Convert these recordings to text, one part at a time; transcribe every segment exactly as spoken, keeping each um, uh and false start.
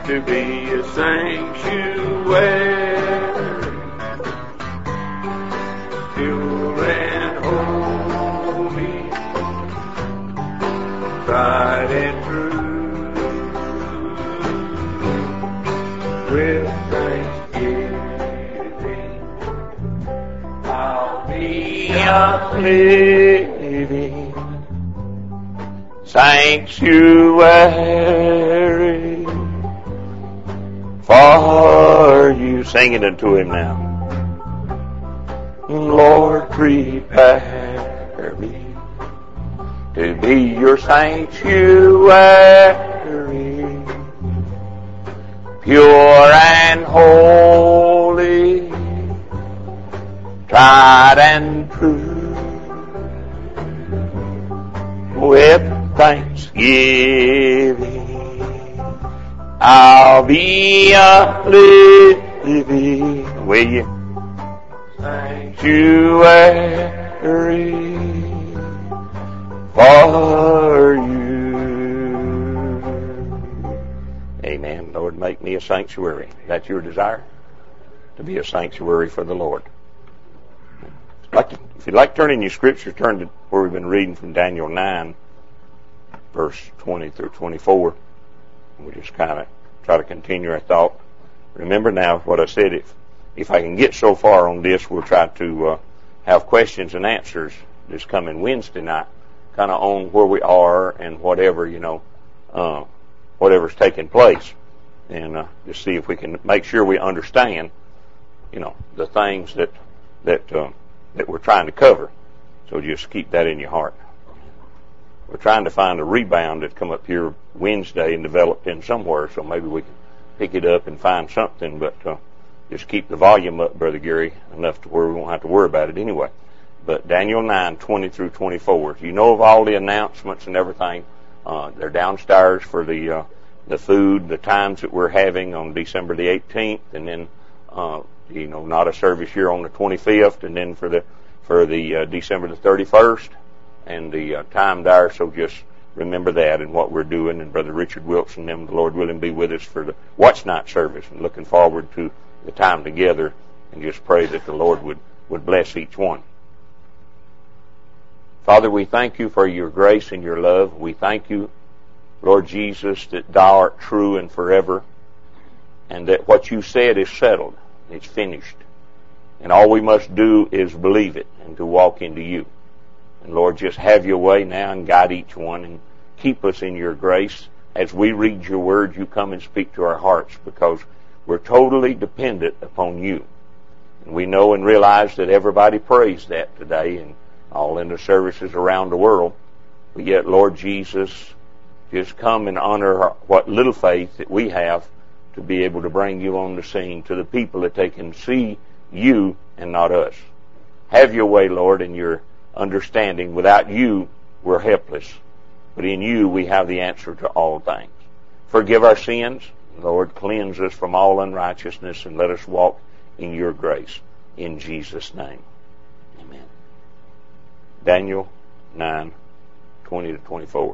to be a sanctuary, pure and holy, tried and true, with thanksgiving I'll be a living sanctuary for you. Sing it unto Him now. Lord, prepare me to be your sanctuary, pure and holy, tried and true, with thanksgiving I'll be a living, will you? Sanctuary for you. Amen. Lord, make me a sanctuary. That's your desire? To be a sanctuary for the Lord. If you'd like to turn in your scripture, turn to where we've been reading from Daniel nine, verse twenty through twenty-four. We'll just kind of try to continue our thought. Remember now what I said. If if I can get so far on this, we'll try to uh, have questions and answers this coming Wednesday night, kind of on where we are and whatever, you know, uh, whatever's taking place. And uh, just see if we can make sure we understand, you know, the things that, that, uh, that we're trying to cover. So just keep that in your heart. We're trying to find a rebound that come up here Wednesday and developed in somewhere, so maybe we can pick it up and find something, but uh, just keep the volume up, Brother Gary, enough to where we won't have to worry about it anyway. But Daniel nine, twenty through twenty-four. You know of all the announcements and everything. Uh, they're downstairs for the uh, the food, the times that we're having on December the eighteenth, and then uh, you know, not a service here on the twenty-fifth, and then for the for the uh, December the thirty-first. And the uh, time there, so just remember that and what we're doing. And Brother Richard Wilson and them, the Lord willing, be with us for the watch night service. And looking forward to the time together, and just pray that the Lord would, would bless each one. Father, we thank you for your grace and your love. We thank you, Lord Jesus, that thou art true and forever, and that what you said is settled. It's finished. And all we must do is believe it and to walk into you. And Lord, just have your way now and guide each one and keep us in your grace. As we read your word, you come and speak to our hearts, because we're totally dependent upon you. And we know and realize that everybody prays that today and all in the services around the world. But yet, Lord Jesus, just come and honor what little faith that we have to be able to bring you on the scene to the people, that they can see you and not us. Have your way, Lord, in your understanding. Without you, we're helpless. But in you, we have the answer to all things. Forgive our sins. Lord, cleanse us from all unrighteousness, and let us walk in your grace. In Jesus' name. Amen. Daniel nine, twenty to twenty-four.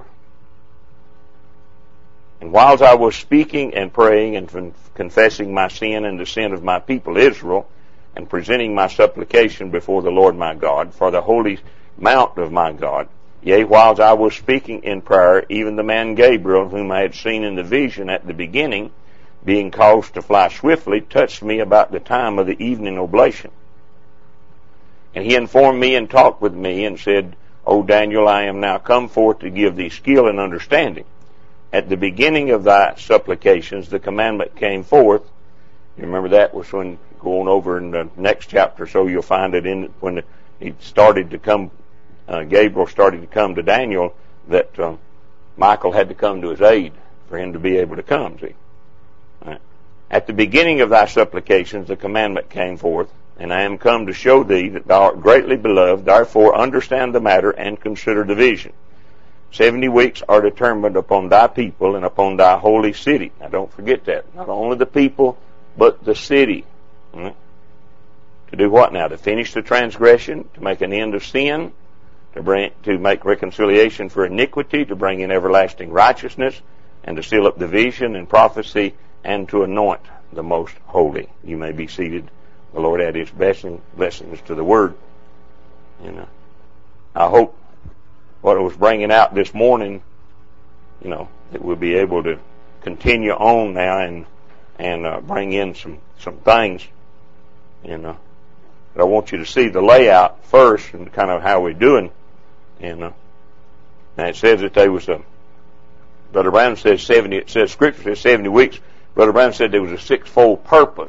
And whiles I was speaking and praying and confessing my sin and the sin of my people Israel, and presenting my supplication before the Lord my God for the holy mount of my God, yea, whiles I was speaking in prayer, even the man Gabriel, whom I had seen in the vision at the beginning, being caused to fly swiftly, touched me about the time of the evening oblation. And he informed me and talked with me and said, O Daniel, I am now come forth to give thee skill and understanding. At the beginning of thy supplications the commandment came forth. You remember that was when, going over in the next chapter, so you'll find it in when he started to come, uh, Gabriel started to come to Daniel, that uh, Michael had to come to his aid for him to be able to come, see. Right. At the beginning of thy supplications the commandment came forth, and I am come to show thee that thou art greatly beloved, therefore understand the matter and consider the vision. Seventy weeks are determined upon thy people and upon thy holy city. Now don't forget that. Not only the people, but the city. Right? To do what now? To finish the transgression, to make an end of sin, to bring, to make reconciliation for iniquity, to bring in everlasting righteousness, and to seal up the vision and prophecy and to anoint the most holy. You may be seated. The Lord add His blessing, blessings to the Word. You know, I hope what I was bringing out this morning, you know, that we'll be able to continue on now and and uh, bring in some some things. You know, but I want you to see the layout first and kind of how we're doing. You know, now it says that there was a Brother Brown says seventy. It says Scripture says seventy weeks. Brother Brown said there was a sixfold purpose.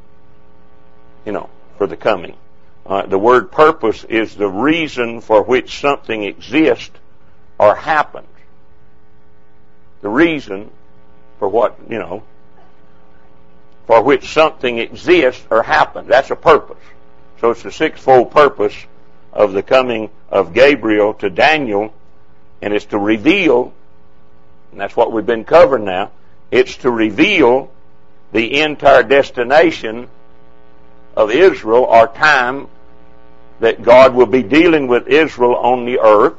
You know, for the coming. Uh, the word purpose is the reason for which something exists or happens. The reason for what, you know, for which something exists or happens. That's a purpose. So it's the sixfold purpose of the coming of Gabriel to Daniel, and it's to reveal, and that's what we've been covering now, it's to reveal the entire destination of Israel, or time that God will be dealing with Israel on the earth.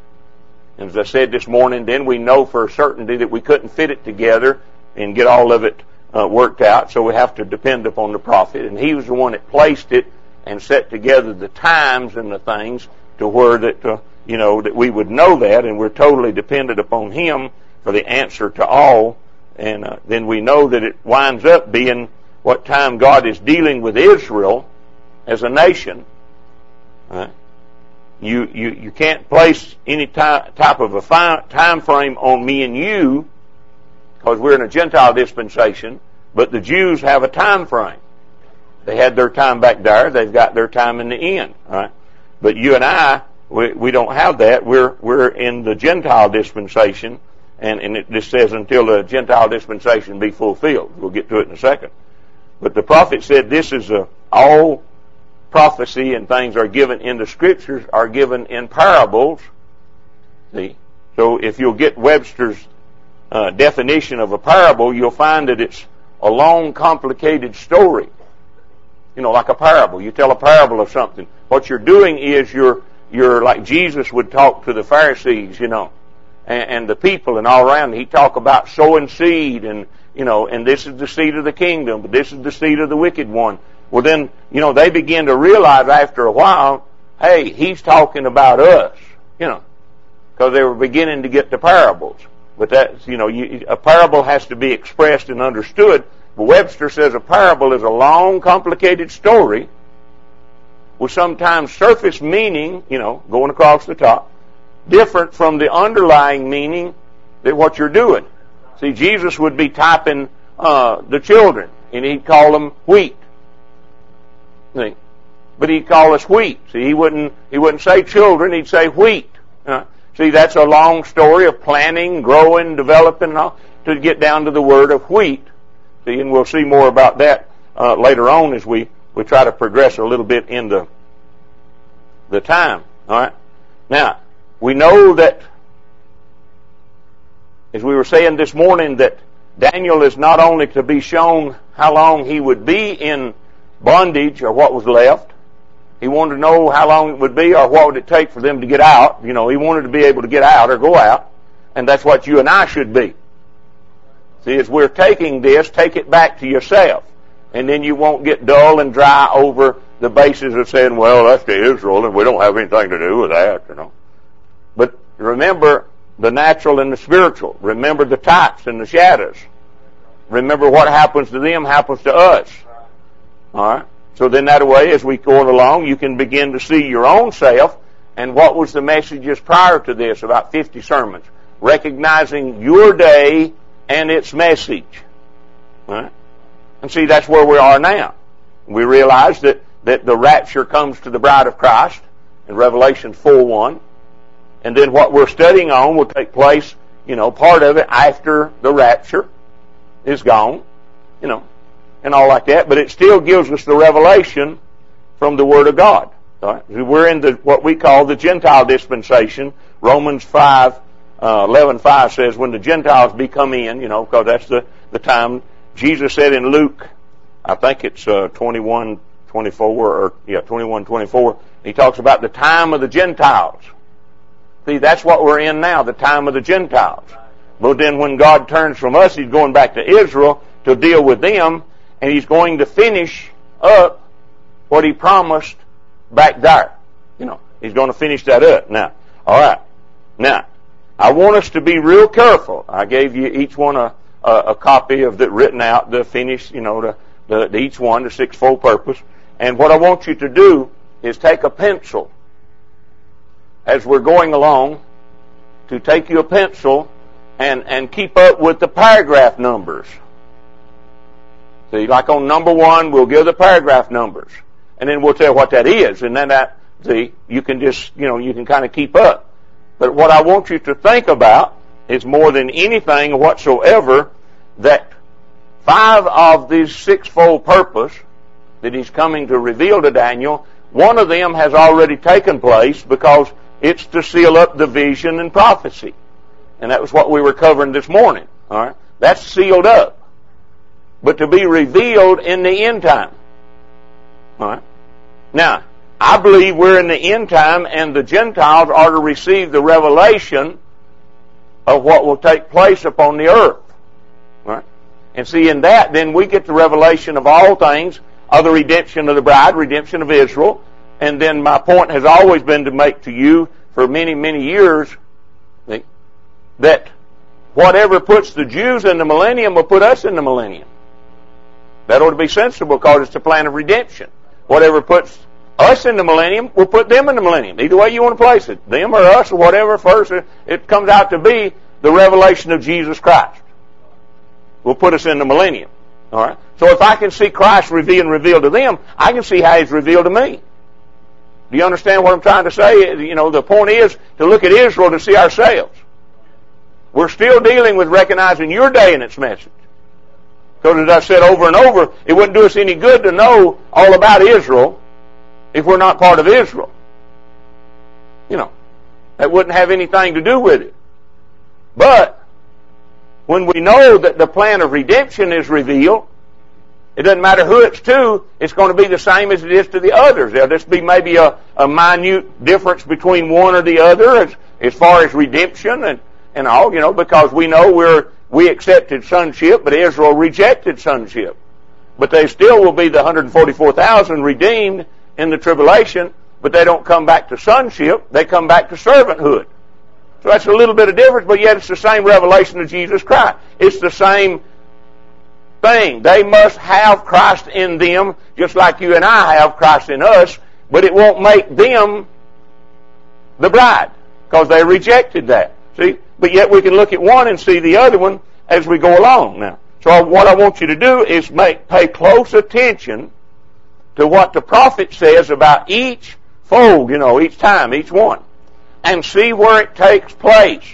And as I said this morning, then we know for a certainty that we couldn't fit it together and get all of it uh, worked out, so we have to depend upon the prophet. And he was the one that placed it and set together the times and the things to where that, uh, you know, that we would know that, and we're totally dependent upon him for the answer to all. And uh, then we know that it winds up being what time God is dealing with Israel as a nation. Right? You, you, you can't place any ty- type of a fi- time frame on me and you, because we're in a Gentile dispensation, but the Jews have a time frame. They had their time back there. They've got their time in the end. Right? But you and I, we, we don't have that. We're, we're in the Gentile dispensation, and, and it just says until the Gentile dispensation be fulfilled. We'll get to it in a second. But the prophet said this is a, all prophecy and things are given in the Scriptures are given in parables. See? So if you'll get Webster's uh, definition of a parable, you'll find that it's a long, complicated story. You know, like a parable. You tell a parable of something. What you're doing is you're, you're like Jesus would talk to the Pharisees, you know, and, and the people and all around. He'd talk about sowing seed and, you know, and this is the seed of the kingdom, but this is the seed of the wicked one. Well then, you know, they begin to realize after a while, hey, he's talking about us, you know, because they were beginning to get the parables. But that's, you know, you, a parable has to be expressed and understood. But Webster says a parable is a long, complicated story with sometimes surface meaning, you know, going across the top, different from the underlying meaning that what you're doing. See, Jesus would be typing uh, the children, and he'd call them wheat. See? But he'd call us wheat. See, he wouldn't he wouldn't say children, he'd say wheat. Uh, see, that's a long story of planting, growing, developing, and all, to get down to the word of wheat. See, and we'll see more about that uh, later on as we, we try to progress a little bit in the, the time. All right. Now, we know that, as we were saying this morning, that Daniel is not only to be shown how long he would be in bondage or what was left. He wanted to know how long it would be or what would it take for them to get out. You know, he wanted to be able to get out or go out. And that's what you and I should be. See, as we're taking this, take it back to yourself. And then you won't get dull and dry over the basis of saying, well, that's to Israel and we don't have anything to do with that, you know. But remember the natural and the spiritual. Remember the types and the shadows. Remember what happens to them happens to us. All right? So then that way, as we go along, you can begin to see your own self and what was the messages prior to this, about fifty sermons. Recognizing your day and its message. All right? And see, that's where we are now. We realize that, that the rapture comes to the bride of Christ in Revelation four one. And then what we're studying on will take place, you know, part of it after the rapture is gone, you know, and all like that. But it still gives us the revelation from the Word of God. All right? We're in the what we call the Gentile dispensation. Romans five, uh, eleven five says, when the Gentiles be come in, you know, because that's the, the time. Jesus said in Luke, I think it's uh, twenty-one twenty-four, or yeah, twenty-one twenty-four, he talks about the time of the Gentiles. See, that's what we're in now, the time of the Gentiles. But then when God turns from us, He's going back to Israel, to deal with them, and He's going to finish up what He promised back there. You know, He's going to finish that up. Now, all right. Now, I want us to be real careful. I gave you each one a, a, a copy of the written out, the finish, you know, the, the, the each one, the sixfold purpose. And what I want you to do is take a pencil as we're going along, to take you a pencil and, and keep up with the paragraph numbers. See, like on number one, we'll give the paragraph numbers. And then we'll tell what that is. And then that, see, you can just, you know, you can kind of keep up. But what I want you to think about is more than anything whatsoever that five of these sixfold purpose that He's coming to reveal to Daniel, one of them has already taken place because it's to seal up the vision and prophecy. And that was what we were covering this morning. All right? That's sealed up. But to be revealed in the end time. All right? Now, I believe we're in the end time and the Gentiles are to receive the revelation of what will take place upon the earth. All right? And see, in that, then we get the revelation of all things, of the redemption of the bride, redemption of Israel. And then my point has always been to make to you for many, many years that whatever puts the Jews in the millennium will put us in the millennium. That ought to be sensible because it's the plan of redemption. Whatever puts us in the millennium will put them in the millennium. Either way you want to place it, them or us or whatever first, it comes out to be the revelation of Jesus Christ will put us in the millennium. All right. So if I can see Christ revealed and revealed to them, I can see how He's revealed to me. Do you understand what I'm trying to say? You know, the point is to look at Israel to see ourselves. We're still dealing with recognizing your day and its message. Because as I said over and over, it wouldn't do us any good to know all about Israel if we're not part of Israel. You know, that wouldn't have anything to do with it. But when we know that the plan of redemption is revealed, it doesn't matter who it's to, it's going to be the same as it is to the others. There'll just be maybe a, a minute difference between one or the other as, as far as redemption and, and all, you know, because we know we're, we accepted sonship, but Israel rejected sonship. But they still will be the one hundred forty-four thousand redeemed in the tribulation, but they don't come back to sonship, they come back to servanthood. So that's a little bit of difference, but yet it's the same revelation of Jesus Christ. It's the same thing. They must have Christ in them, just like you and I have Christ in us, but it won't make them the bride, because they rejected that. See? But yet we can look at one and see the other one as we go along now. So what I want you to do is make pay close attention to what the prophet says about each fold, you know, each time, each one, and see where it takes place.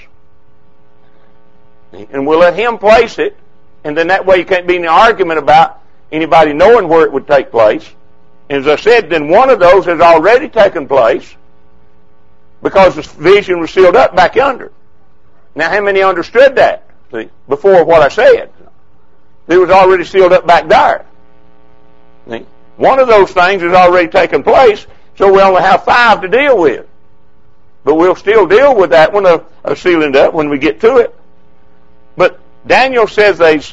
And we'll let Him place it, and then that way you can't be in an argument about anybody knowing where it would take place. And as I said, then one of those has already taken place because the vision was sealed up back yonder. Now, how many understood that? See, before what I said, it was already sealed up back there. See? One of those things has already taken place, so we only have five to deal with. But we'll still deal with that one of, of sealing up when we get to it. But Daniel says these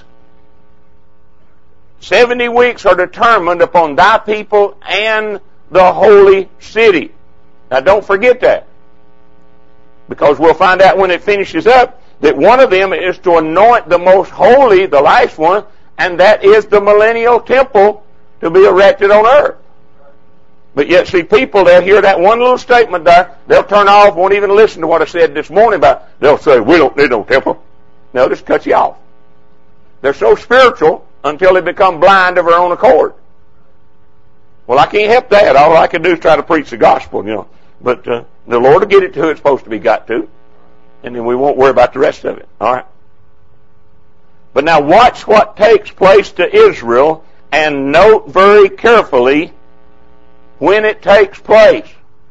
seventy weeks are determined upon thy people and the holy city. Now don't forget that. Because we'll find out when it finishes up that one of them is to anoint the most holy, the last one, and that is the millennial temple to be erected on earth. But yet, see, people, they'll hear that one little statement there, they'll turn off, won't even listen to what I said this morning about, they'll say, we don't need no temple. No, just cut you off. They're so spiritual until they become blind of their own accord. Well, I can't help that. All I can do is try to preach the gospel, you know. But uh, the Lord will get it to who it's supposed to be got to. And then we won't worry about the rest of it. All right? But now watch what takes place to Israel and note very carefully when it takes place.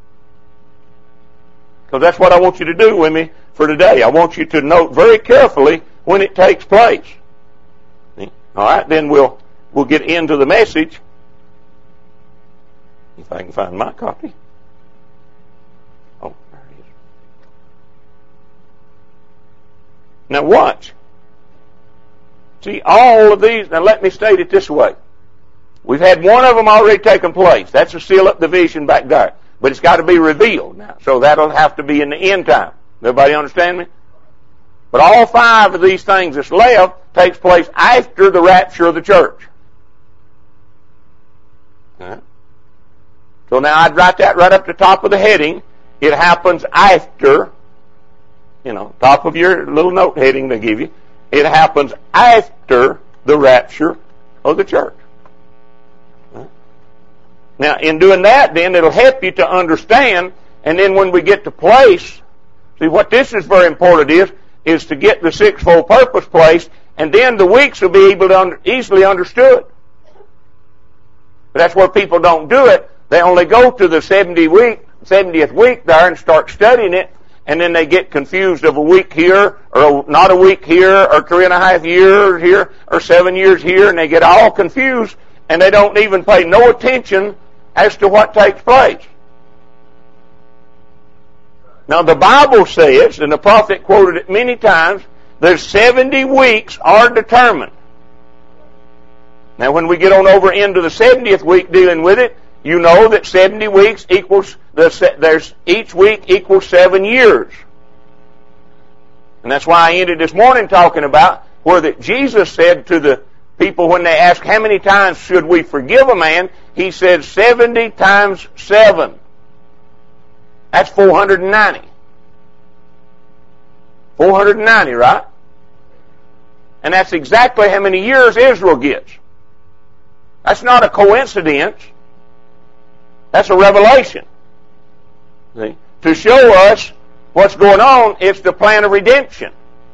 Because that's what I want you to do with me for today. I want you to note very carefully when it takes place. All right, then we'll we'll get into the message. If I can find my copy. Oh, there it is. Now watch. See, all of these, now let me state it this way. We've had one of them already taken place. That's to seal up the vision back there. But it's got to be revealed now. So that'll have to be in the end time. Everybody understand me? But all five of these things that's left takes place after the rapture of the church. Right. So now I'd write that right up the top of the heading. It happens after, you know, top of your little note heading they give you. It happens after the rapture of the church. Right. Now, in doing that, then it'll help you to understand. And then when we get to place, see what this is very important is, is to get the sixfold purpose placed, and then the weeks will be able to under, easily understood. But that's where people don't do it. They only go to the seventy week, seventieth week there and start studying it, and then they get confused of a week here, or not a week here, or three and a half years here, or seven years here, and they get all confused, and they don't even pay no attention as to what takes place. Now the Bible says, and the prophet quoted it many times, there's seventy weeks are determined. Now when we get on over into the seventieth week dealing with it, you know that seventy weeks equals, the, there's each week equals seven years. And that's why I ended this morning talking about where that Jesus said to the people when they asked how many times should we forgive a man, he said seventy times seven. That's four hundred ninety. four hundred ninety, right? And that's exactly how many years Israel gets. That's not a coincidence. That's a revelation. See? To show us what's going on, it's the plan of redemption.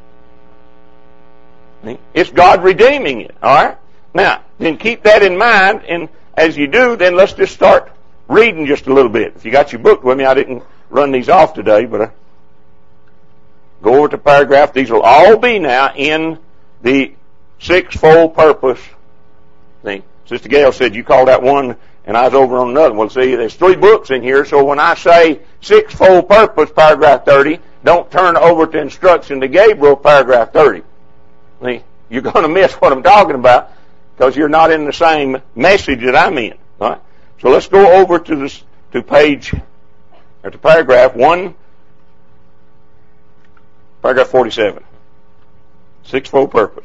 See? It's God redeeming it. All right? Now, then keep that in mind, and as you do, then let's just start reading just a little bit. If you got your book with me, I didn't run these off today, but I go over to paragraph. These will all be now in the sixfold purpose thing. Sister Gail said you called that one, and I was over on another. Well, see, there's three books in here, so when I say sixfold purpose, paragraph thirty, don't turn over to instruction to Gabriel, paragraph thirty. See, you're going to miss what I'm talking about because you're not in the same message that I'm in. All right? So let's go over to this to page or to paragraph one, paragraph forty-seven. Sixfold purpose.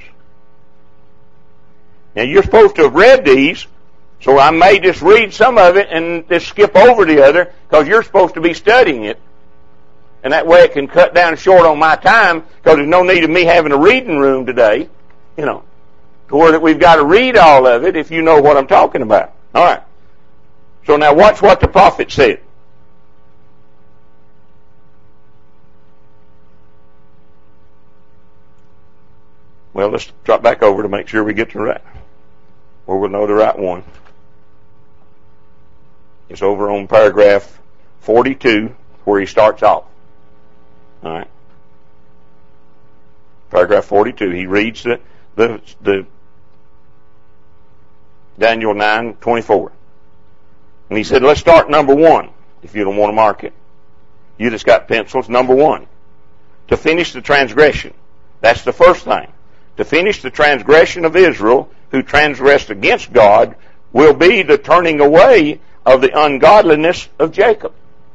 Now you're supposed to have read these, so I may just read some of it and just skip over the other because you're supposed to be studying it. And that way it can cut down short on my time because there's no need of me having a reading room today, you know, to where that we've got to read all of it if you know what I'm talking about. All right. So now watch what the prophet said. Well, let's drop back over to make sure we get to the right, or we'll know the right one. It's over on paragraph forty-two where he starts off. All right. Paragraph forty-two. He reads the, the, the Daniel nine twenty-four. And he said, let's start number one, if you don't want to mark it. You just got pencils. Number one. To finish the transgression. That's the first thing. To finish the transgression of Israel, who transgressed against God, will be the turning away of the ungodliness of Jacob.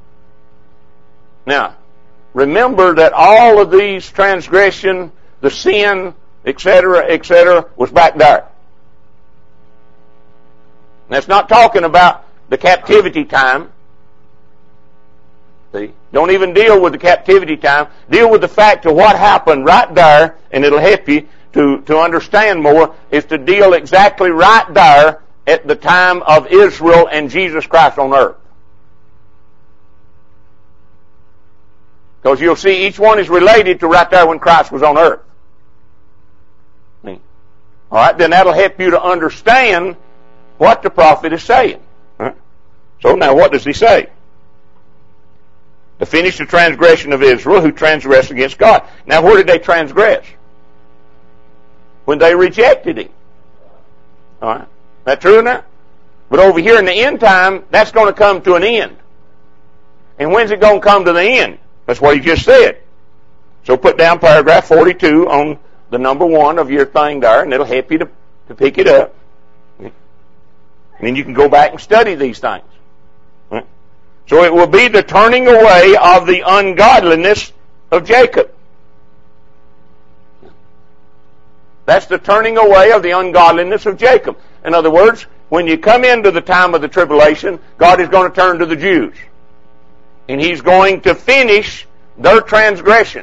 Now, remember that all of these transgression, the sin, et cetera, et cetera, was back there. Now, it's not talking about the captivity time. See? Don't even deal with the captivity time. Deal with the fact of what happened right there, and it'll help you to, to understand more, is to deal exactly right there at the time of Israel and Jesus Christ on earth. Because you'll see each one is related to right there when Christ was on earth. All right, then that'll help you to understand what the prophet is saying. Right? So now what does he say? To finish the transgression of Israel, who transgressed against God. Now where did they transgress? When they rejected him. All right, that true now? But over here in the end time, that's going to come to an end. And when's it going to come to the end? That's what he just said. So put down paragraph forty-two on the number one of your thing there, and it'll help you to, to pick it up. And then you can go back and study these things. So it will be the turning away of the ungodliness of Jacob. That's the turning away of the ungodliness of Jacob. In other words, when you come into the time of the tribulation, God is going to turn to the Jews. And He's going to finish their transgression.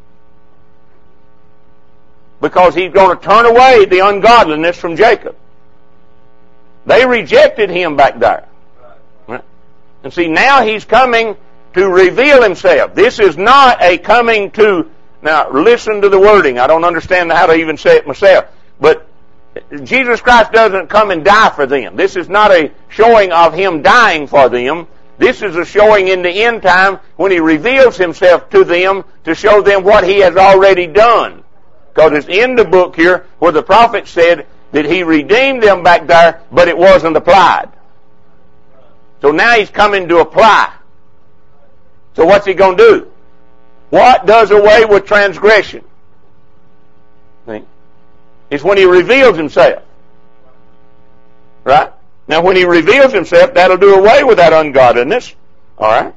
Because He's going to turn away the ungodliness from Jacob. They rejected Him back there. And see, now He's coming to reveal Himself. This is not a coming to... Now, listen to the wording. I don't understand how to even say it myself. But Jesus Christ doesn't come and die for them. This is not a showing of Him dying for them. This is a showing in the end time when He reveals Himself to them to show them what He has already done. Because it's in the book here where the prophet said that He redeemed them back there, but it wasn't applied. So now He's coming to apply. So what's He going to do? What does away with transgression? See? It's when He reveals Himself. Right? Now when He reveals Himself, that'll do away with that ungodliness. Alright?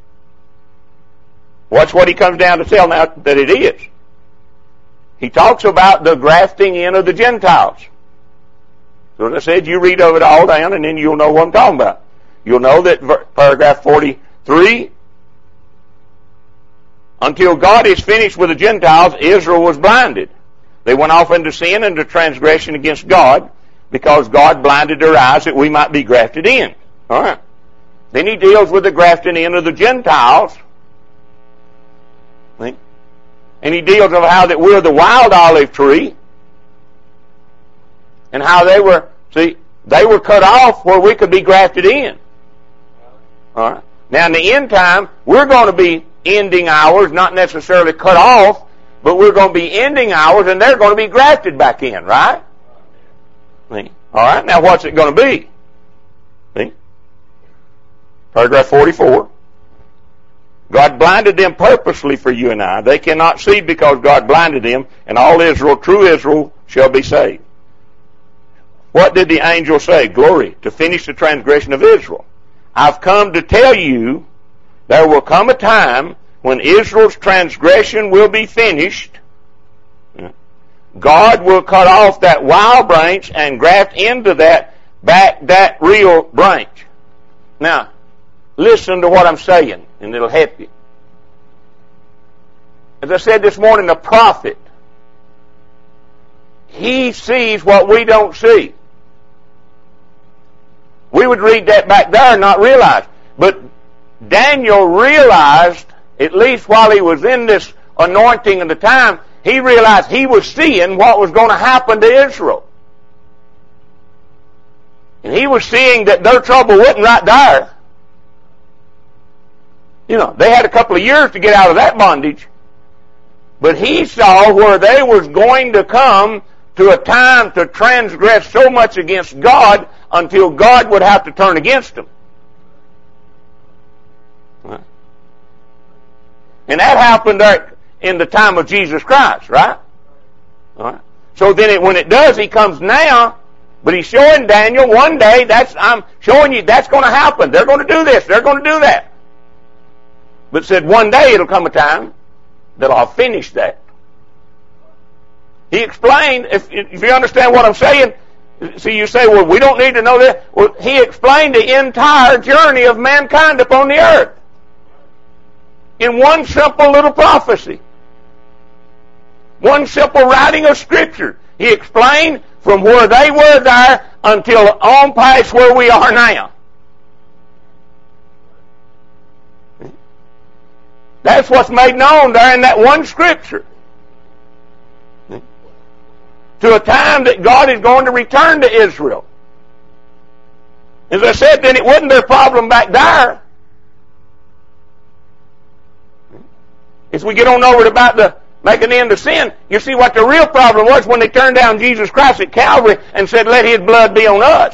Watch what He comes down to tell now that it is. He talks about the grafting in of the Gentiles. So as I said, you read of it all down and then you'll know what I'm talking about. You'll know that paragraph forty-three, until God is finished with the Gentiles, Israel was blinded. They went off into sin and into transgression against God because God blinded their eyes that we might be grafted in. All right. Then He deals with the grafting in of the Gentiles. See? And He deals with how that we're the wild olive tree and how they were, see, they were cut off where we could be grafted in. All right. Now in the end time, we're going to be ending ours, not necessarily cut off, but we're going to be ending ours and they're going to be grafted back in, right? See? All right, now what's it going to be? See? Paragraph forty-four. God blinded them purposely for you and I. They cannot see because God blinded them, and all Israel, true Israel, shall be saved. What did the angel say? Glory, to finish the transgression of Israel. I've come to tell you there will come a time when Israel's transgression will be finished. God will cut off that wild branch and graft into that back that real branch. Now, listen to what I'm saying, and it'll help you. As I said this morning, the prophet, he sees what we don't see. We would read that back there and not realize. But Daniel realized, at least while he was in this anointing of the time, he realized he was seeing what was going to happen to Israel. And he was seeing that their trouble wasn't right there. You know, they had a couple of years to get out of that bondage. But he saw where they was going to come to a time to transgress so much against God until God would have to turn against them. And that happened in the time of Jesus Christ, right? All right. So then it, when it does, He comes now, but He's showing Daniel one day, that's, I'm showing you that's going to happen. They're going to do this. They're going to do that. But said one day it'll come a time that I'll finish that. He explained, if, if you understand what I'm saying, see, you say, well, we don't need to know that. Well, He explained the entire journey of mankind upon the earth in one simple little prophecy. One simple writing of Scripture. He explained from where they were there until on past where we are now. That's what's made known there in that one Scripture. To a time that God is going to return to Israel. As I said, then it wasn't their problem back there. As we get on over to about the make an end of sin, you see what the real problem was when they turned down Jesus Christ at Calvary and said, let His blood be on us.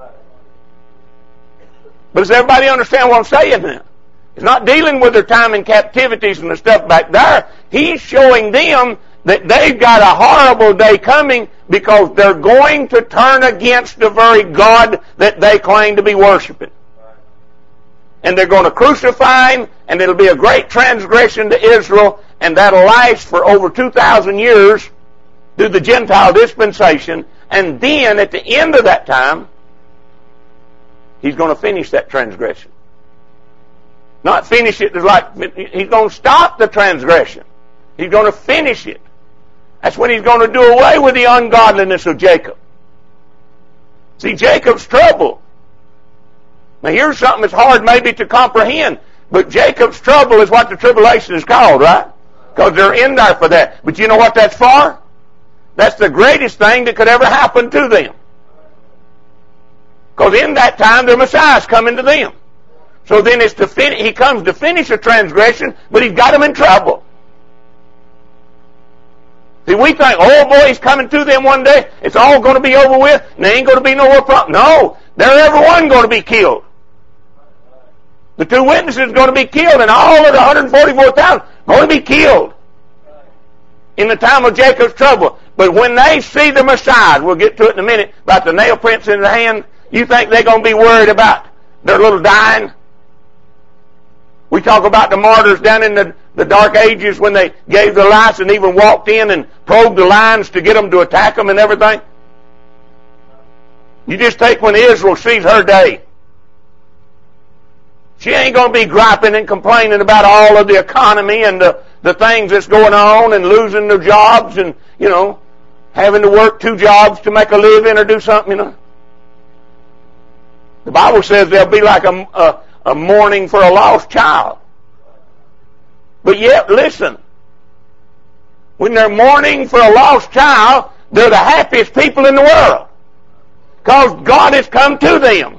But does everybody understand what I'm saying now? It's not dealing with their time in captivities and the stuff back there. He's showing them that they've got a horrible day coming because they're going to turn against the very God that they claim to be worshiping. And they're going to crucify Him, and it'll be a great transgression to Israel, and that'll last for over two thousand years through the Gentile dispensation. And then, at the end of that time, He's going to finish that transgression. Not finish it like, He's going to stop the transgression. He's going to finish it. That's when He's going to do away with the ungodliness of Jacob. See, Jacob's trouble. Now here's something that's hard maybe to comprehend, but Jacob's trouble is what the tribulation is called, right? Because they're in there for that. But you know what that's for? That's the greatest thing that could ever happen to them. Because in that time the Messiah's coming to them. So then it's to fin- He comes to finish a transgression, but He's got them in trouble. See, we think, oh boy, He's coming to them one day, it's all going to be over with, and there ain't going to be no more problem. No, they're every one going to be killed. The two witnesses are going to be killed, and all of the one hundred forty-four thousand going to be killed in the time of Jacob's trouble. But when they see the Messiah, we'll get to it in a minute, about the nail prints in the hand, you think they're going to be worried about their little dying? We talk about the martyrs down in the, the Dark Ages when they gave their lives and even walked in and probed the lines to get them to attack them and everything. You just take when Israel sees her day. She ain't going to be griping and complaining about all of the economy and the, the things that's going on and losing their jobs and, you know, having to work two jobs to make a living or do something, you know. The Bible says they'll be like a, a, a mourning for a lost child. But yet, listen, when they're mourning for a lost child, they're the happiest people in the world. Because God has come to them.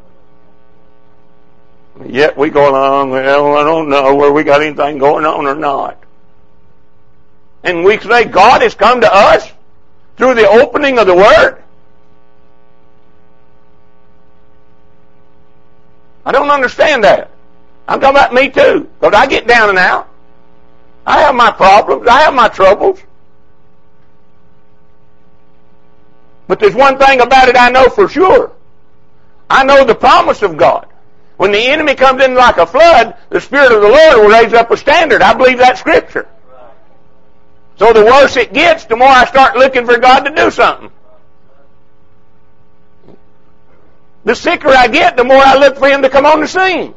Yet we go along, well, I don't know whether we got anything going on or not. And we say God has come to us through the opening of the Word. I don't understand that. I'm talking about me too, because I get down and out. I have my problems. I have my troubles. But there's one thing about it I know for sure. I know the promise of God. When the enemy comes in like a flood, the Spirit of the Lord will raise up a standard. I believe that's Scripture. So the worse it gets, the more I start looking for God to do something. The sicker I get, the more I look for Him to come on the scene.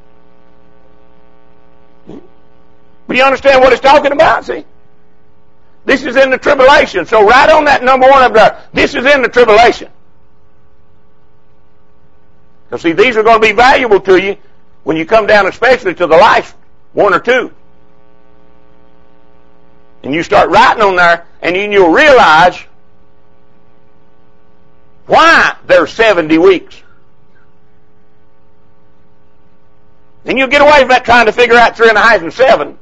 But you understand what it's talking about, see? This is in the tribulation. So right on that number one up there, this is in the tribulation. So see, these are going to be valuable to you when you come down especially to the last one or two. And you start writing on there, and then you'll realize why there's seventy weeks. Then you'll get away from that trying to figure out three and a half and seven.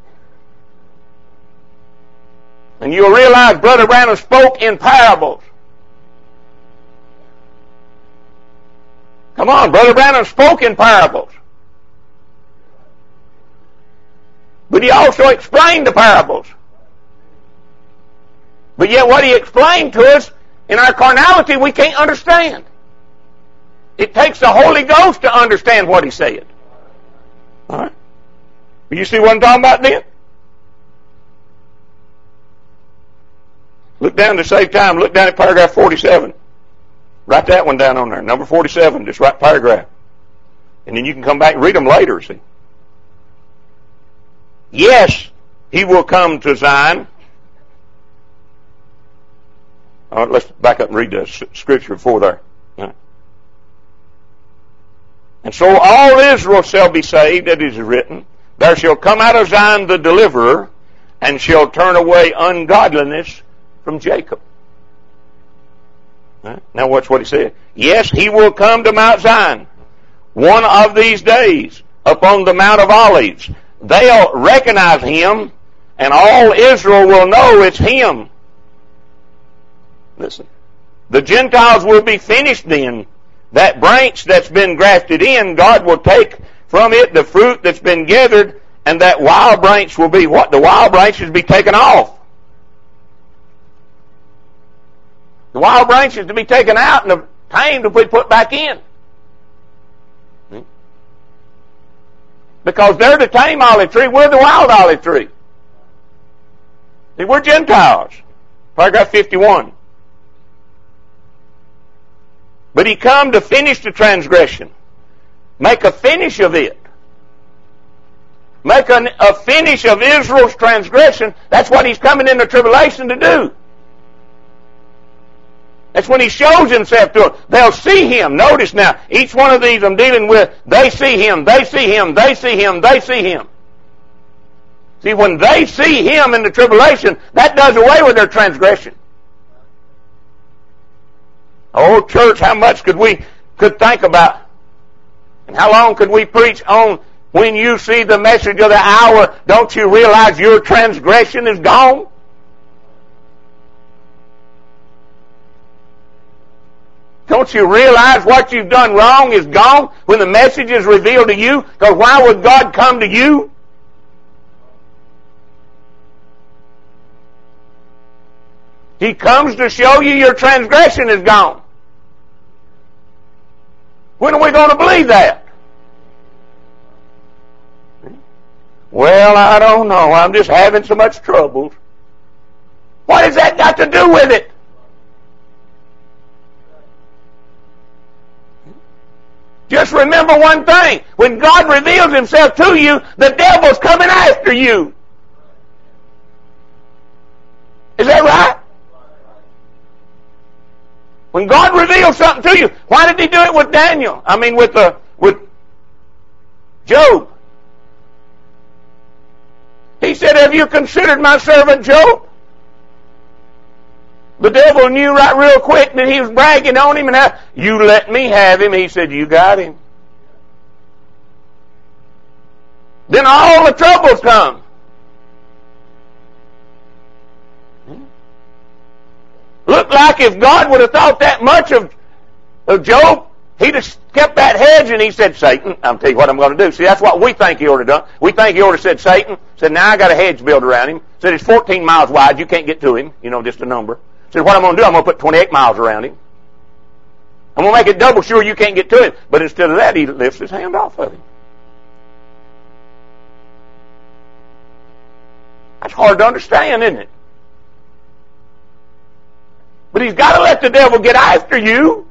And you'll realize Brother Branham spoke in parables. Come on, Brother Branham spoke in parables. But he also explained the parables. But yet what he explained to us, in our carnality, we can't understand. It takes the Holy Ghost to understand what he said. All right? You see what I'm talking about then? Look down to save time. Look down at paragraph forty-seven. Write that one down on there. Number forty-seven. Just write paragraph. And then you can come back and read them later, see. Yes, he will come to Zion. All right, let's back up and read the scripture before there. All right. And so all Israel shall be saved, it is written. There shall come out of Zion the deliverer, and shall turn away ungodliness from Jacob. Right. Now watch what he said. Yes, he will come to Mount Zion one of these days upon the Mount of Olives. They'll recognize him, and all Israel will know it's him. Listen. The Gentiles will be finished then. That branch that's been grafted in, God will take from it the fruit that's been gathered, and that wild branch will be what? The wild branches be taken off. The wild branches to be taken out and the tame to be put back in. Because they're the tame olive tree, we're the wild olive tree. See, we're Gentiles. Paragraph fifty-one. But he come to finish the transgression. Make a finish of it. Make an, a finish of Israel's transgression. That's what he's coming into tribulation to do. That's when he shows himself to them. They'll see him. Notice now, each one of these I'm dealing with, they see him, they see him, they see him, they see him. See, when they see him in the tribulation, that does away with their transgression. Oh, church, how much could we could think about? And how long could we preach on when you see the message of the hour, don't you realize your transgression is gone? Don't you realize what you've done wrong is gone when the message is revealed to you? Because why would God come to you? He comes to show you your transgression is gone. When are we going to believe that? Well, I don't know. I'm just having so much trouble. What has that got to do with it? Just remember one thing. When God reveals himself to you, the devil's coming after you. Is that right? When God reveals something to you, why did he do it with Daniel? I mean with uh, with Job. He said, have you considered my servant Job? The devil knew right real quick that he was bragging on him and how, you let me have him. He said, you got him. Then all the troubles come. Looked like if God would have thought that much of, of Job, he'd have kept that hedge and he said, Satan, I'll tell you what I'm going to do. See, that's what we think he ought to done. We think he ought to said, Satan, said, now I got a hedge built around him. Said, it's fourteen miles wide. You can't get to him. You know, just a number. Said, what I'm going to do, I'm going to put twenty-eight miles around him. I'm going to make it double sure you can't get to him. But instead of that, he lifts his hand off of him. That's hard to understand, isn't it? But he's got to let the devil get after you.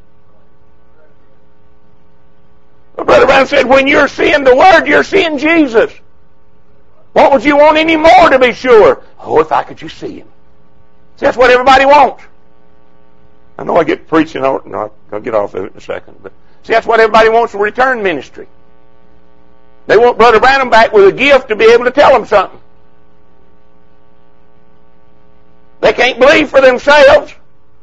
But Brother Brown said, when you're seeing the Word, you're seeing Jesus. What would you want any more to be sure? Oh, if I could just see him. See, that's what everybody wants. I know I get preaching, I'll, no, I'll get off of it in a second. But see, that's what everybody wants, a return ministry. They want Brother Branham back with a gift to be able to tell them something. They can't believe for themselves.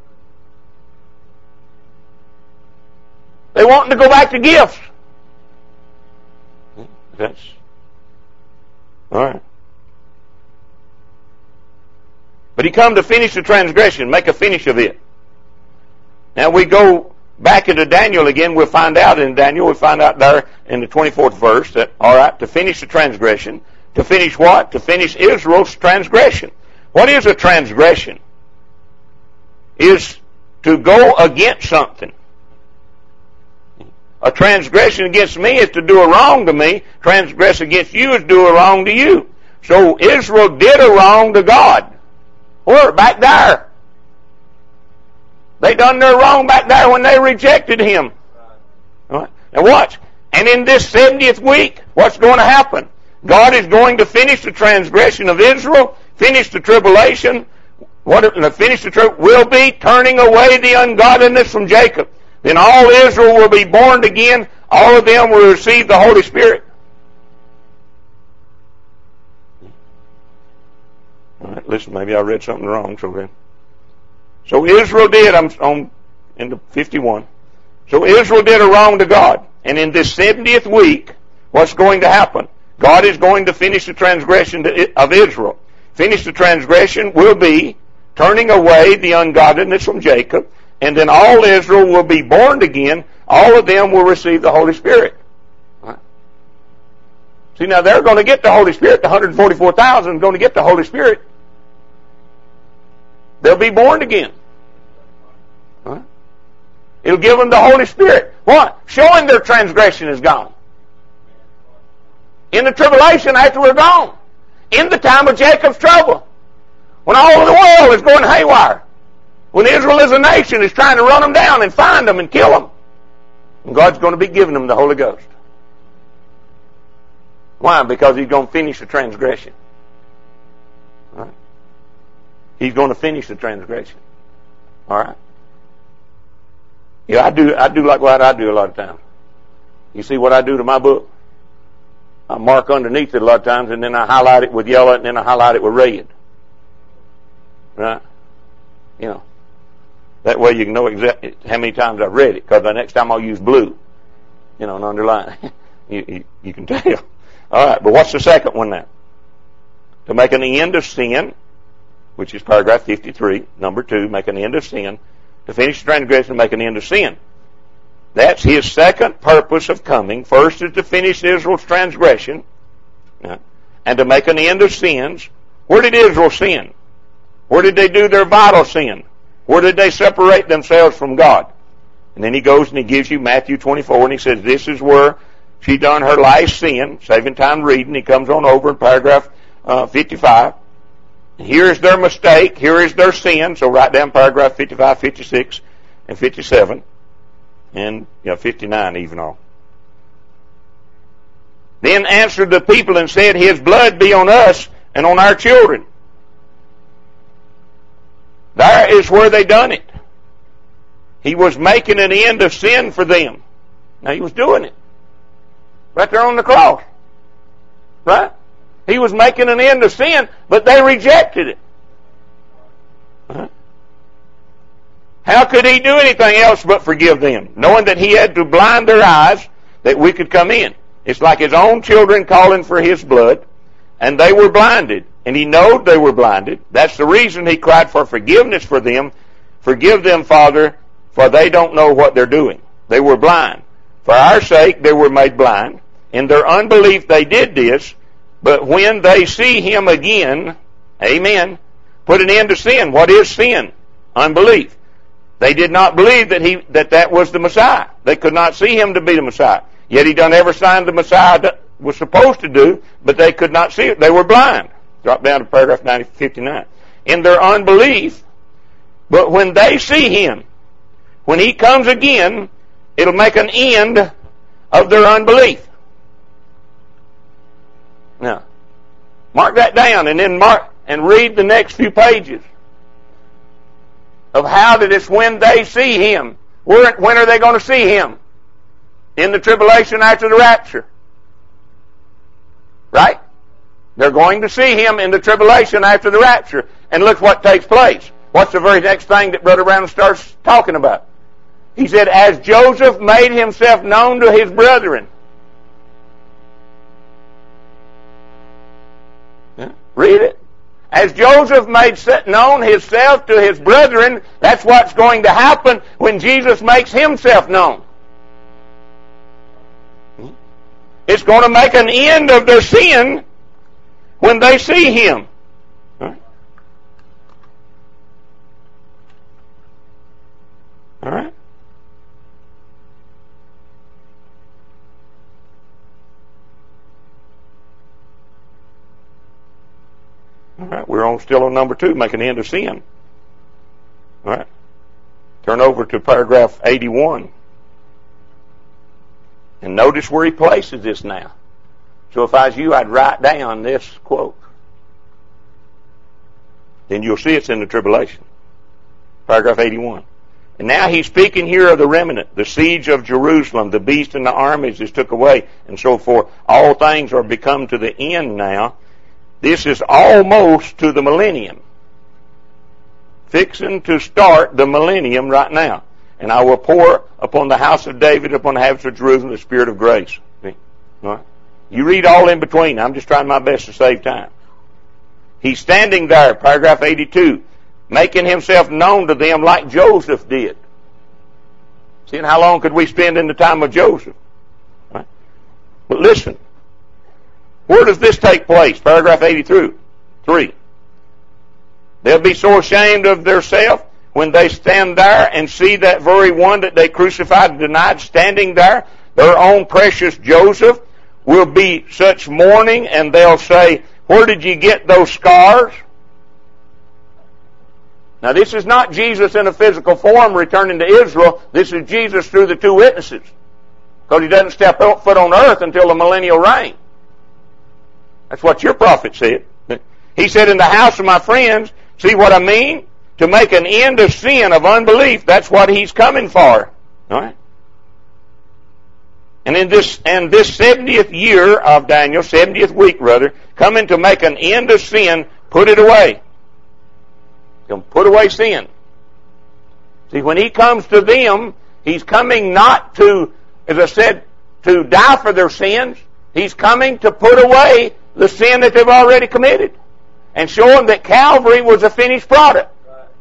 They want to go back to gifts. That's all right. But he come to finish the transgression, make a finish of it. Now we go back into Daniel again. We'll find out in Daniel. We'll find out there in the twenty-fourth verse that, all right, to finish the transgression. To finish what? To finish Israel's transgression. What is a transgression? Is to go against something. A transgression against me is to do a wrong to me. Transgress against you is do a wrong to you. So Israel did a wrong to God. Where? Back there. They done their wrong back there when they rejected him. All right. Now watch. And in this seventieth week, what's going to happen? God is going to finish the transgression of Israel, finish the tribulation. What the finish the tribulation will be turning away the ungodliness from Jacob. Then all Israel will be born again. All of them will receive the Holy Spirit. All right, listen, maybe I read something wrong. So then, so Israel did. I'm on into fifty-one. So Israel did a wrong to God, and in this seventieth week, what's going to happen? God is going to finish the transgression of Israel. Finish the transgression will be turning away the ungodliness from Jacob. And then all Israel will be born again. All of them will receive the Holy Spirit. Right. See, now they're going to get the Holy Spirit. The one hundred forty-four thousand are going to get the Holy Spirit. They'll be born again. It'll give them the Holy Spirit. What? Showing their transgression is gone. In the tribulation after we're gone. In the time of Jacob's trouble. When all of the world is going haywire. When Israel as a nation is trying to run them down and find them and kill them. And God's going to be giving them the Holy Ghost. Why? Because He's going to finish the transgression. Right? He's going to finish the transgression. All right? Yeah, I do. I do like what I do a lot of times. You see what I do to my book? I mark underneath it a lot of times, and then I highlight it with yellow, and then I highlight it with red. Right? You know. That way you can know exactly how many times I've read it, because the next time I'll use blue, you know, and underline. you, you, you can tell. All right, but what's the second one now? To make an end of sin, which is paragraph fifty-three, number two, make an end of sin. To finish the transgression, make an end of sin. That's His second purpose of coming. First is to finish Israel's transgression, and to make an end of sins. Where did Israel sin? Where did they do their vital sin? Where did they separate themselves from God? And then He goes and He gives you Matthew twenty-four, and He says, this is where she done her last sin. Saving time reading. He comes on over in paragraph uh, fifty-five. Here is their mistake. Here is their sin. So write down paragraph fifty-five, fifty-six, and fifty-seven. And you know, fifty-nine even all. Then answered the people and said, His blood be on us and on our children. There is where they done it. He was making an end of sin for them. Now He was doing it. Right there on the cross. Right? He was making an end of sin, but they rejected it. Uh-huh. How could He do anything else but forgive them? Knowing that He had to blind their eyes that we could come in. It's like His own children calling for His blood, and they were blinded. And He knowed they were blinded. That's the reason He cried for forgiveness for them. Forgive them, Father, for they don't know what they're doing. They were blind. For our sake they were made blind. In their unbelief they did this, but when they see Him again, amen, put an end to sin. What is sin? Unbelief. They did not believe that he that that was the Messiah. They could not see Him to be the Messiah. Yet He done every sign the Messiah was supposed to do, but they could not see it. They were blind. Drop down to paragraph fifty-nine. In their unbelief, but when they see Him, when He comes again, it'll make an end of their unbelief. Now, mark that down and then mark and read the next few pages of how that it's when they see Him. When are they going to see Him? In the tribulation after the rapture. Right? They're going to see Him in the tribulation after the rapture. And look what takes place. What's the very next thing that Brother Brown starts talking about? He said, as Joseph made himself known to his brethren. Yeah. Read it. As Joseph made known himself to his brethren, that's what's going to happen when Jesus makes Himself known. It's going to make an end of their sin when they see Him. All right? All right? All right, we're on still on number two, make an end of sin. All right. Turn over to paragraph eighty-one. And notice where he places this now. So if I was you, I'd write down this quote. Then you'll see it's in the tribulation. Paragraph eighty-one. And now he's speaking here of the remnant, the siege of Jerusalem, the beast and the armies is took away, and so forth. All things are become to the end now. This is almost to the millennium. Fixing to start the millennium right now. And I will pour upon the house of David, upon the habits of Jerusalem, the Spirit of grace. See? All right? You read all in between. I'm just trying my best to save time. He's standing there, paragraph eighty-two, making Himself known to them like Joseph did. See, and how long could we spend in the time of Joseph? Right? But listen, where does this take place? Paragraph eighty-three. They'll be so ashamed of theirself when they stand there and see that very one that they crucified and denied standing there, their own precious Joseph, will be such mourning, and they'll say, where did you get those scars? Now this is not Jesus in a physical form returning to Israel. This is Jesus through the two witnesses. Because he doesn't step foot on earth until the millennial reign. That's what your prophet said. He said, in the house of my friends, see what I mean? To make an end of sin, of unbelief. That's what he's coming for. All right? And in this, and this seventieth year of Daniel, seventieth week rather, coming to make an end of sin, put it away. He'll put away sin. See, when he comes to them, he's coming not to, as I said, to die for their sins. He's coming to put away the sin that they've already committed. And show them that Calvary was a finished product.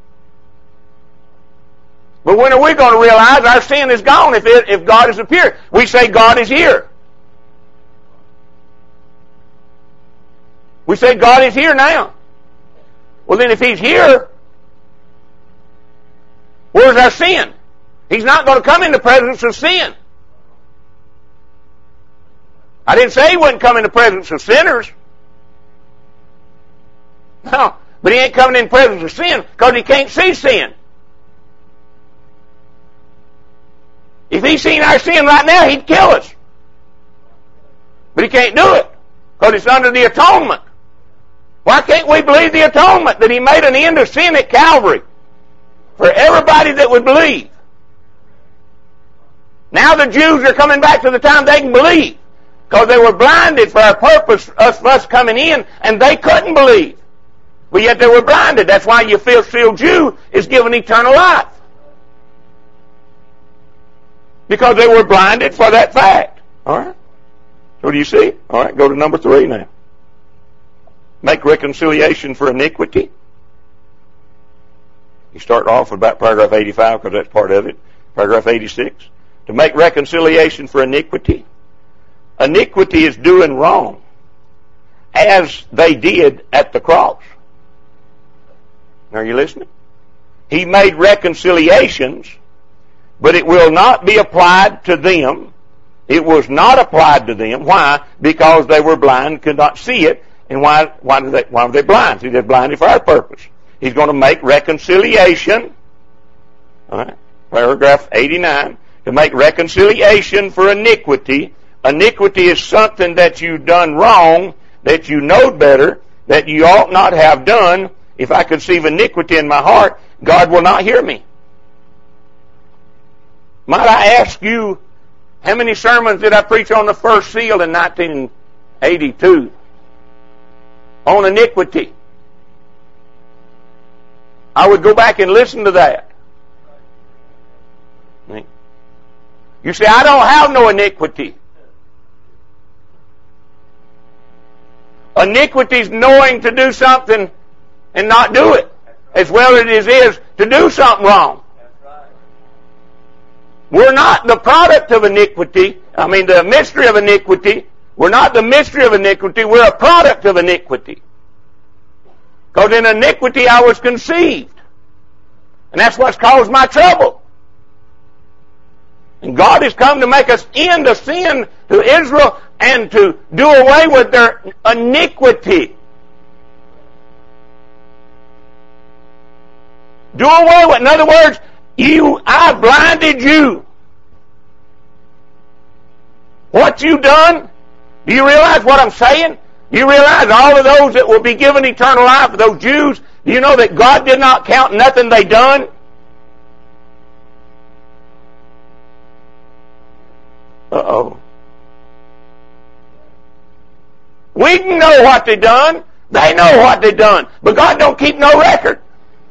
But when are we going to realize our sin is gone if, it, if God has appeared? We say God is here. We say God is here now. Well then if He's here, where's our sin? He's not going to come in the presence of sin. I didn't say He wouldn't come in the presence of sinners. No, but He ain't coming in the presence of sin because He can't see sin. If He seen our sin right now, He'd kill us. But He can't do it because it's under the atonement. Why can't we believe the atonement that He made an end of sin at Calvary for everybody that would believe? Now the Jews are coming back to the time they can believe because they were blinded for our purpose, us, us coming in, and they couldn't believe. But yet they were blinded. That's why you feel still Jew is given eternal life. Because they were blinded for that fact. Alright? So do you see? Alright, go to number three now. Make reconciliation for iniquity. You start off with about paragraph eighty-five because that's part of it. Paragraph eighty-six. To make reconciliation for iniquity. Iniquity is doing wrong. As they did at the cross. Are you listening? He made reconciliations, but it will not be applied to them. It was not applied to them. Why? Because they were blind, could not see it. And why, why, did they, why were they blind? See, they're blinded for our purpose. He's going to make reconciliation. All right. Paragraph eighty-nine. To make reconciliation for iniquity. Iniquity is something that you've done wrong, that you know better, that you ought not have done. If I conceive iniquity in my heart, God will not hear me. Might I ask you, how many sermons did I preach on the first seal in nineteen eighty-two? On iniquity. I would go back and listen to that. You say, I don't have no iniquity. Iniquity is knowing to do something and not do it, as well as it is to do something wrong. We're not the product of iniquity. I mean, the mystery of iniquity. We're not the mystery of iniquity. We're a product of iniquity. Because in iniquity I was conceived. And that's what's caused my trouble. And God has come to make us end of sin to Israel and to do away with their iniquity. Do away with, in other words, you, I blinded you. What you done? Do you realize what I'm saying? Do you realize all of those that will be given eternal life, those Jews, do you know that God did not count nothing they done? Uh-oh. We can know what they done. They know what they done. But God don't keep no record.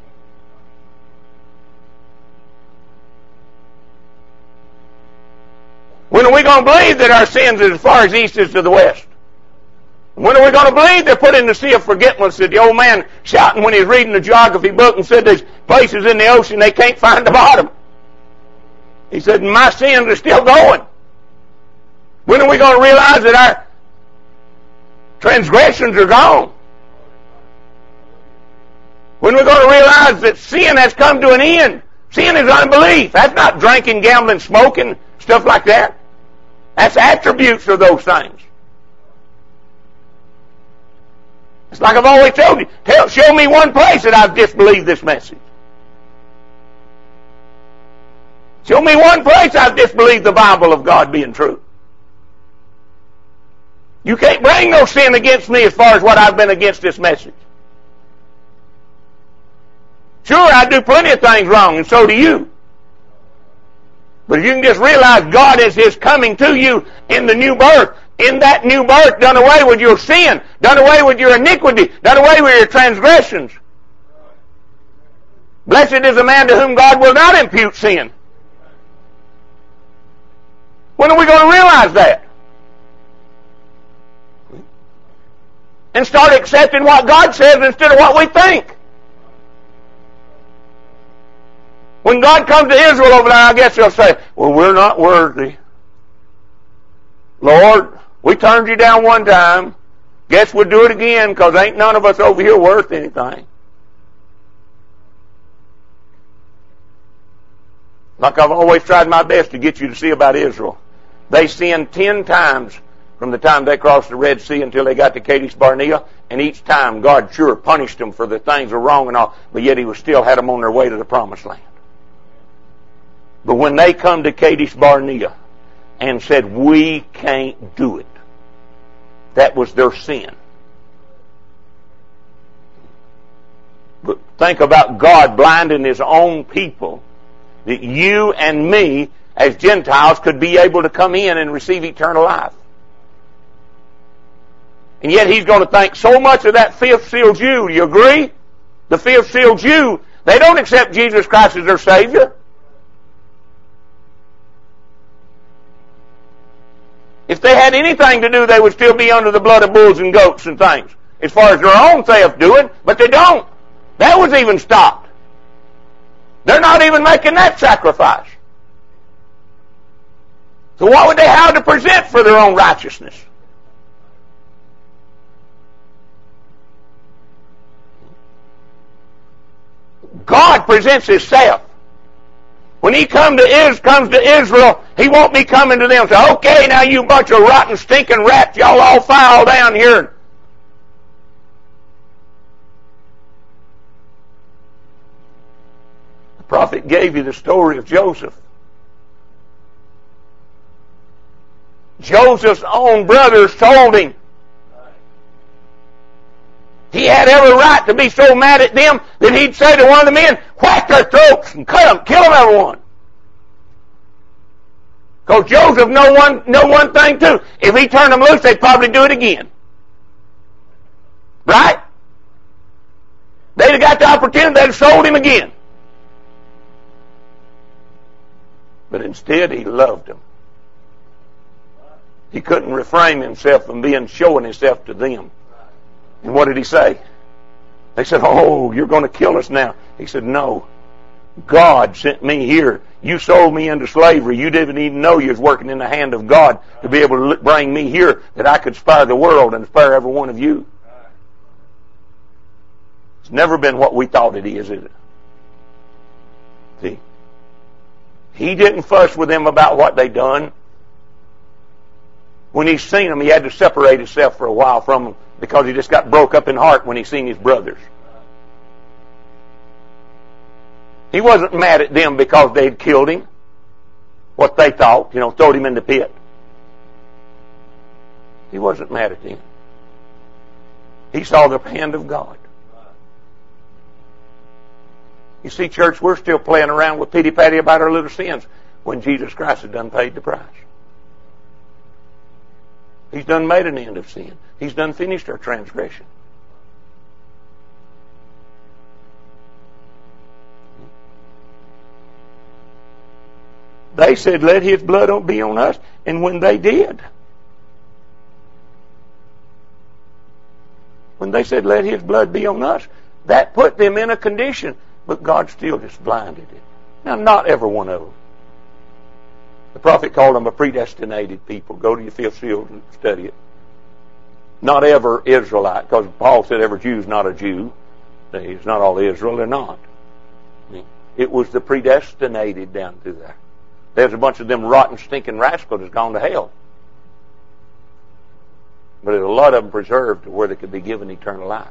When are we going to believe that our sins are as far as east is to the west? When are we going to believe they're put in the sea of forgetfulness? That the old man shouting when he was reading the geography book and said there's places in the ocean they can't find the bottom. He said, my sins are still going. When are we going to realize that our transgressions are gone? When we're going to realize that sin has come to an end. Sin is unbelief. That's not drinking, gambling, smoking, stuff like that. That's attributes of those things. It's like I've always told you. Tell, show me one place that I've disbelieved this message. Show me one place I've disbelieved the Bible of God being true. You can't bring no sin against me as far as what I've been against this message. Sure, I do plenty of things wrong, and so do you. But if you can just realize God is His coming to you in the new birth, in that new birth, done away with your sin, done away with your iniquity, done away with your transgressions. Blessed is the man to whom God will not impute sin. When are we going to realize that? And start accepting what God says instead of what we think. When God comes to Israel over there, I guess He'll say, well, we're not worthy. Lord, we turned you down one time. Guess we'll do it again because ain't none of us over here worth anything. Like I've always tried my best to get you to see about Israel. They sinned ten times from the time they crossed the Red Sea until they got to Kadesh Barnea, and each time God sure punished them for the things were wrong and all, but yet He was still had them on their way to the Promised Land. But when they come to Kadesh Barnea and said, we can't do it, that was their sin. But think about God blinding His own people, that you and me as Gentiles could be able to come in and receive eternal life. And yet He's going to think so much of that fifth seal Jew. Do you agree? The fifth seal Jew, they don't accept Jesus Christ as their Savior. If they had anything to do, they would still be under the blood of bulls and goats and things, as far as their own theft doing, but they don't. That was even stopped. They're not even making that sacrifice. So what would they have to present for their own righteousness? God presents Himself. When He come to Is, comes to Israel, He won't be coming to them and say, okay, now you bunch of rotten, stinking rats, y'all all file down here. The prophet gave you the story of Joseph. Joseph's own brothers told him he had every right to be so mad at them that he'd say to one of the men, whack their throats and cut them, kill them everyone. Because Joseph know one, know one thing too. If he turned them loose, they'd probably do it again. Right? They'd have got the opportunity, they'd have sold him again. But instead, he loved them. He couldn't refrain himself from being showing himself to them. And what did he say? They said, oh, you're going to kill us now. He said, no. God sent me here. You sold me into slavery. You didn't even know you was working in the hand of God to be able to bring me here that I could spare the world and spare every one of you. It's never been what we thought it is, is it? See? He didn't fuss with them about what they done. When he seen them, he had to separate himself for a while from them because he just got broke up in heart when he seen his brothers. He wasn't mad at them because they'd killed him. What they thought, you know, throwed him in the pit. He wasn't mad at them. He saw the hand of God. You see, church, we're still playing around with pity-patty about our little sins when Jesus Christ has done paid the price. He's done made an end of sin. He's done finished our transgression. They said, let His blood be on us. And when they did, when they said, let His blood be on us, that put them in a condition. But God still just blinded it. Now, not every one of them. The prophet called them a predestinated people. Go to your fifth seal and study it. Not ever Israelite, because Paul said every Jew is not a Jew. It's not all Israel, they're not. It was the predestinated down through there. There's a bunch of them rotten, stinking rascals that's gone to hell. But there's a lot of them preserved to where they could be given eternal life.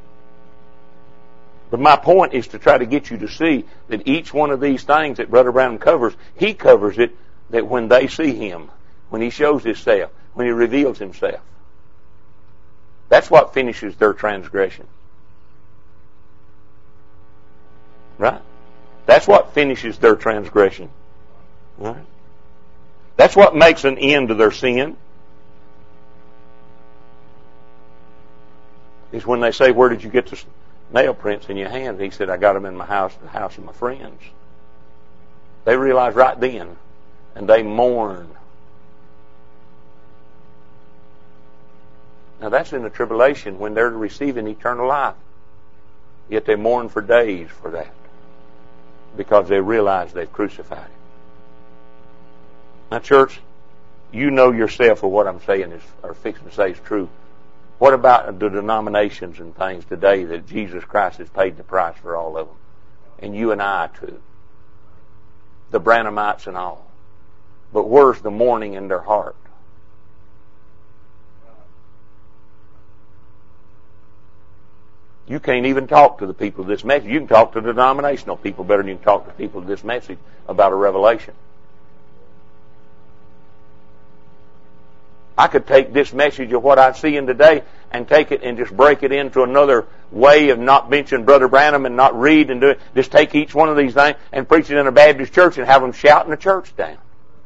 But my point is to try to get you to see that each one of these things that Brother Branham covers, he covers it that when they see him, when he shows himself, when he reveals himself, that's what finishes their transgression. Right? That's what finishes their transgression. Right? That's what makes an end to their sin. Is when they say, where did you get the nail prints in your hand? He said, I got them in my house, the house of my friends. They realize right then, and they mourn. Now that's in the tribulation when they're receiving eternal life. Yet they mourn for days for that. Because they realize they've crucified him. Now church, you know yourself of what I'm saying is, or fixing to say is true. What about the denominations and things today that Jesus Christ has paid the price for all of them? And you and I too. The Branhamites and all. But where's the mourning in their heart? You can't even talk to the people of this message. You can talk to the denominational people better than you can talk to people of this message about a revelation. I could take this message of what I see in today and take it and just break it into another way of not mentioning Brother Branham and not read and do it. Just take each one of these things and preach it in a Baptist church and have them shouting the church down.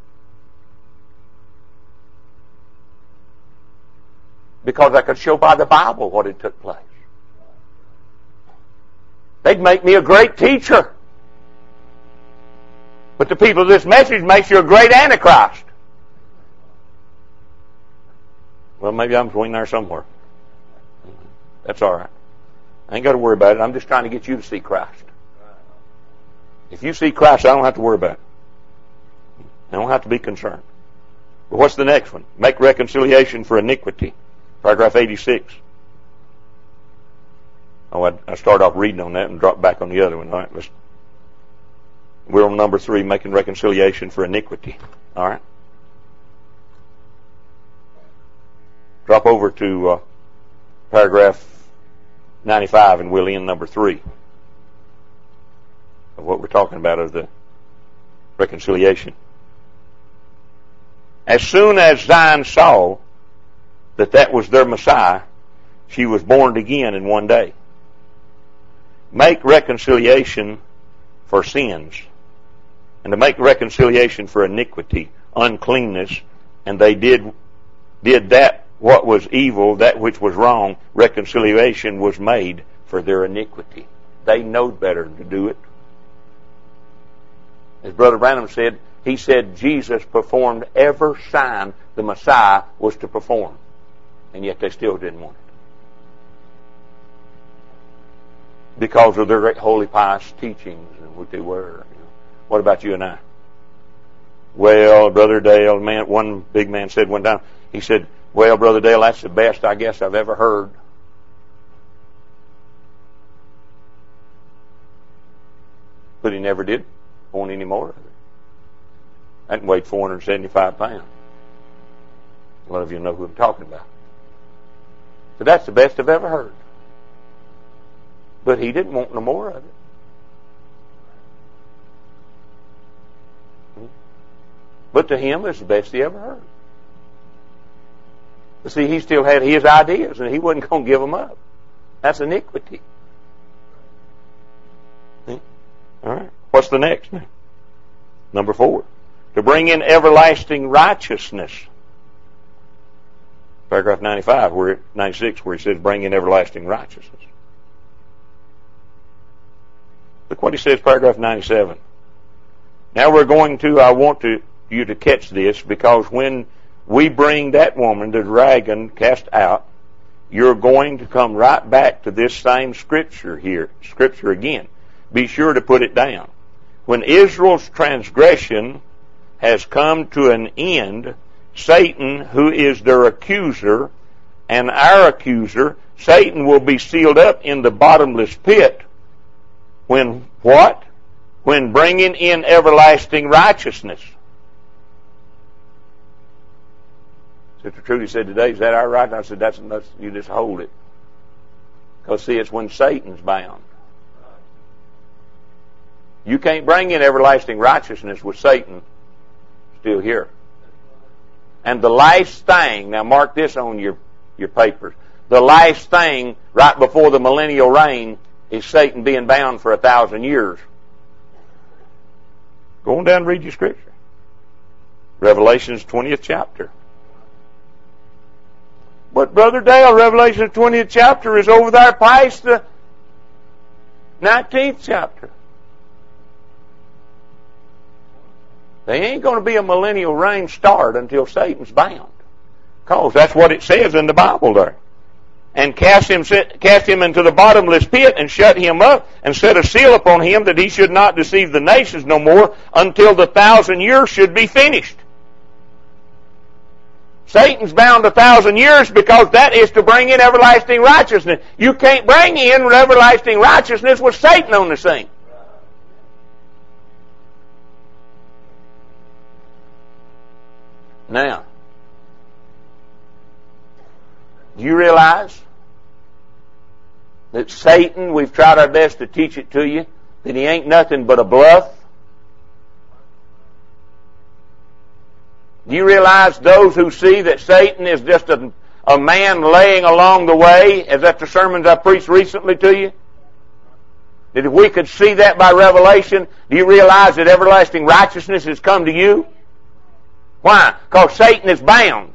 Because I could show by the Bible what had took place. They'd make me a great teacher. But the people of this message makes you a great Antichrist. Well, maybe I'm between there somewhere. That's all right. I ain't got to worry about it. I'm just trying to get you to see Christ. If you see Christ, I don't have to worry about it. I don't have to be concerned. But what's the next one? Make reconciliation for iniquity. Paragraph eighty-six. Oh, I, I started off reading on that and dropped back on the other one. All right, let's, we're on number three, making reconciliation for iniquity. All right. Drop over to uh, paragraph ninety-five, and we'll end number three of what we're talking about of the reconciliation. As soon as Zion saw that that was their Messiah, she was born again in one day. Make reconciliation for sins, and to make reconciliation for iniquity, uncleanness, and they did did that what was evil, that which was wrong. Reconciliation was made for their iniquity. They knowed better to do it. As Brother Branham said, he said Jesus performed every sign the Messiah was to perform, and yet they still didn't want it. Because of their great holy pious teachings and what they were. You know. What about you and I? Well, Brother Dale, man, one big man said one time, he said, well, Brother Dale, that's the best I guess I've ever heard. But he never did want any more of it. That weighed four hundred seventy-five pounds. A lot of you know who I'm talking about. So that's the best I've ever heard. But he didn't want no more of it. But to him, it's the best he ever heard. But see, he still had his ideas, and he wasn't going to give them up. That's iniquity. All right. What's the next now? Number four. To bring in everlasting righteousness. Paragraph ninety-five, where ninety-six, where he says, bring in everlasting righteousness. Look what he says, paragraph ninety-seven. Now we're going to, I want to, you to catch this, because when we bring that woman, the dragon, cast out, you're going to come right back to this same scripture here, scripture again. Be sure to put it down. When Israel's transgression has come to an end, Satan, who is their accuser and our accuser, Satan will be sealed up in the bottomless pit when what? When bringing in everlasting righteousness. Sister Trudy said today, is that our right? I said, that's, that's you just hold it. Because see, it's when Satan's bound. You can't bring in everlasting righteousness with Satan still here. And the last thing, now mark this on your, your papers, the last thing right before the millennial reign is Satan being bound for a thousand years. Go on down and read your scripture. Revelation's twentieth chapter. But Brother Dale, Revelation's twentieth chapter is over there past the nineteenth chapter. There ain't going to be a millennial reign start until Satan's bound. Because that's what it says in the Bible there. And cast him, cast him into the bottomless pit and shut him up and set a seal upon him that he should not deceive the nations no more until the thousand years should be finished. Satan's bound a thousand years because that is to bring in everlasting righteousness. You can't bring in everlasting righteousness with Satan on the scene. Now, do you realize that Satan, we've tried our best to teach it to you, that he ain't nothing but a bluff? Do you realize those who see that Satan is just a, a man laying along the way, as at the sermons I preached recently to you? That if we could see that by revelation, do you realize that everlasting righteousness has come to you? Why? Because Satan is bound.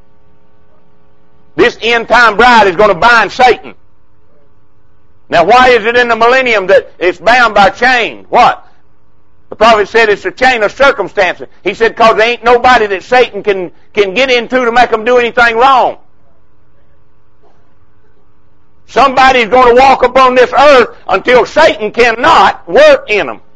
This end-time bride is going to bind Satan. Now, why is it in the millennium that it's bound by chain? What? The prophet said it's a chain of circumstances. He said because there ain't nobody that Satan can, can get into to make them do anything wrong. Somebody's going to walk upon this earth until Satan cannot work in them.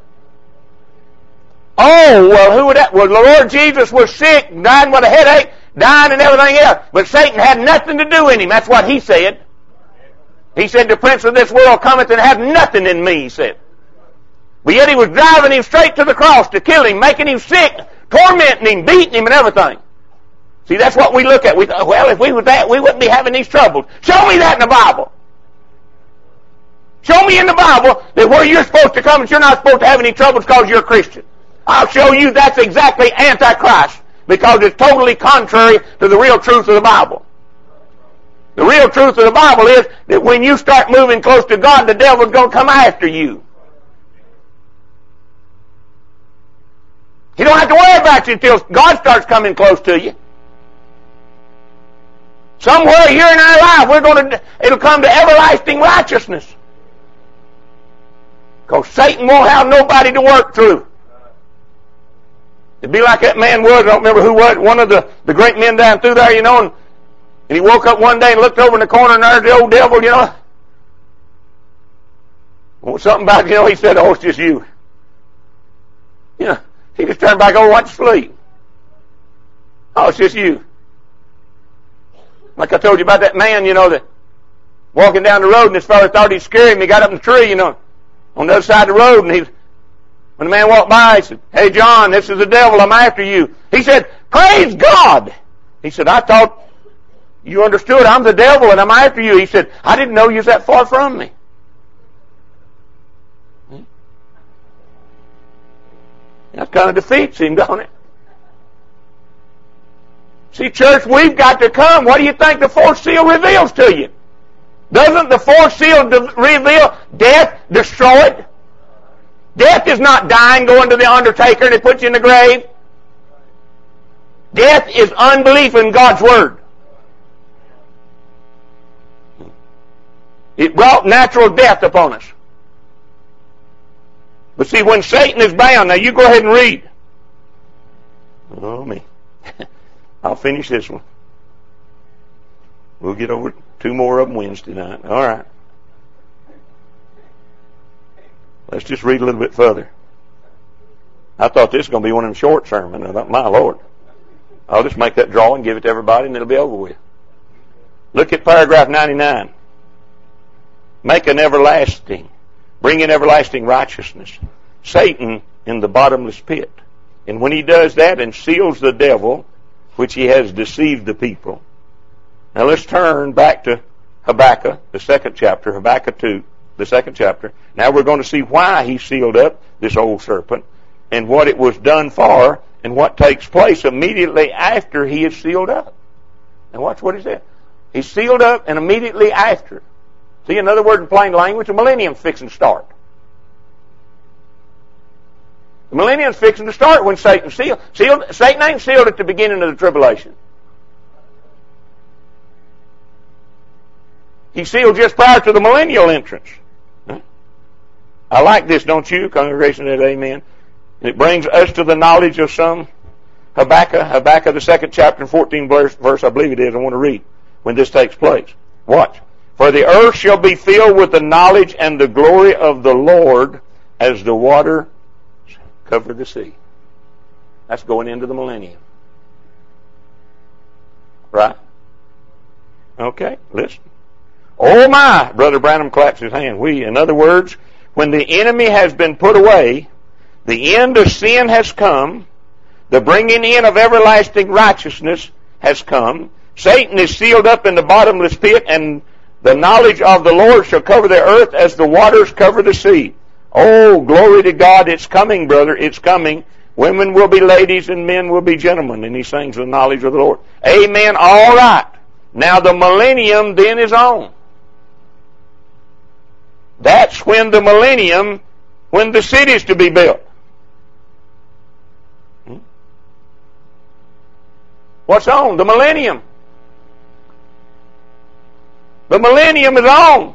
Oh, well, who would that? Well, the Lord Jesus was sick, dying with a headache, dying and everything else. But Satan had nothing to do in him. That's what he said. He said, the prince of this world cometh and hath nothing in me, he said. But yet he was driving him straight to the cross to kill him, making him sick, tormenting him, beating him and everything. See, that's what we look at. We thought, well, if we were that, we wouldn't be having these troubles. Show me that in the Bible. Show me in the Bible that where you're supposed to come and you're not supposed to have any troubles because you're a Christian. I'll show you that's exactly Antichrist because it's totally contrary to the real truth of the Bible. The real truth of the Bible is that when you start moving close to God, the devil's going to come after you. You don't have to worry about you until God starts coming close to you. Somewhere here in our life, we're going to, it'll come to everlasting righteousness. Because Satan won't have nobody to work through. It'd be like that man was, I don't remember who was, one of the, the great men down through there, you know, and, and he woke up one day and looked over in the corner and there's the old devil, you know. Well, something about, you know, he said, oh, it's just you. You know, he just turned back over and went to sleep. Oh, it's just you. Like I told you about that man, you know, that walking down the road and his father thought he'd scare him. He got up in the tree, you know, on the other side of the road, and he when the man walked by, he said, hey, John, this is the devil. I'm after you. He said, praise God. He said, I thought you understood. I'm the devil and I'm after you. He said, I didn't know you was that far from me. That kind of defeats him, don't it? See, church, we've got to come. What do you think the fourth seal reveals to you? Doesn't the fourth seal de- reveal death destroyed? Death is not dying, going to the undertaker and they put you in the grave. Death is unbelief in God's Word. It brought natural death upon us. But see, when Satan is bound, now you go ahead and read. Oh, me. I'll finish this one. We'll get over two more of them Wednesday night. All right. Let's just read a little bit further. I thought this was going to be one of them short sermons. I thought, my Lord, I'll just make that drawing, give it to everybody, and it'll be over with. Look at paragraph ninety-nine. Make an everlasting, bring in everlasting righteousness. Satan in the bottomless pit. And when he does that and seals the devil, which he has deceived the people. Now let's turn back to Habakkuk, the second chapter, Habakkuk two, the second chapter. Now we're going to see why he sealed up this old serpent and what it was done for and what takes place immediately after he is sealed up. And watch what he said. He's sealed up and immediately after. See, in other words, in plain language, the millennium's fixing to start. The millennium's fixing to start when Satan's sealed. sealed. Satan ain't sealed at the beginning of the tribulation. He's sealed just prior to the millennial entrance. Huh? I like this, don't you? Congregation said amen. And it brings us to the knowledge of some. Habakkuk, Habakkuk, the second chapter and fourteenth verse, verse, I believe it is, I want to read when this takes place. Watch. For the earth shall be filled with the knowledge and the glory of the Lord as the water cover the sea. That's going into the millennium. Right? Okay, listen. Oh my, Brother Branham claps his hand. We, in other words, when the enemy has been put away, the end of sin has come, the bringing in of everlasting righteousness has come, Satan is sealed up in the bottomless pit, and the knowledge of the Lord shall cover the earth as the waters cover the sea. Oh, glory to God, it's coming, brother, it's coming. Women will be ladies and men will be gentlemen. And he sings the knowledge of the Lord. Amen, all right. Now the millennium then is on. That's when the millennium, when the city is to be built. What's on? The millennium. The millennium is on.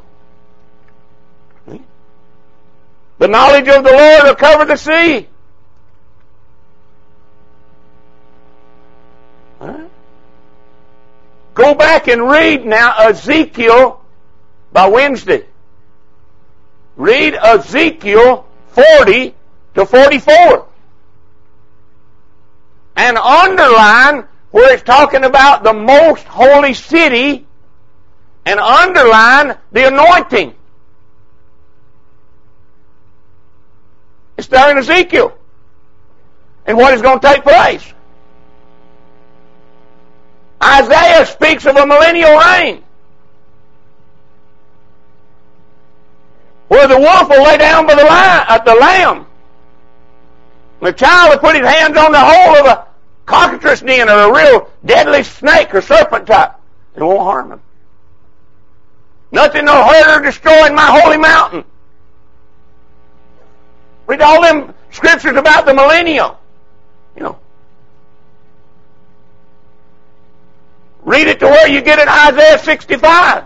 The knowledge of the Lord will cover the sea. Right. Go back and read now Ezekiel by Wednesday. Read Ezekiel forty to forty-four. And underline where it's talking about the most holy city, and underline the anointing. It's there in Ezekiel. And what is going to take place? Isaiah speaks of a millennial reign, where the wolf will lay down by the lamb, at the lamb. The child will put his hands on the hole of a cockatrice den or a real deadly snake or serpent type. It won't harm him. Nothing will hurt or destroy in my holy mountain. Read all them scriptures about the millennium. You know. Read it to where you get it Isaiah sixty-five.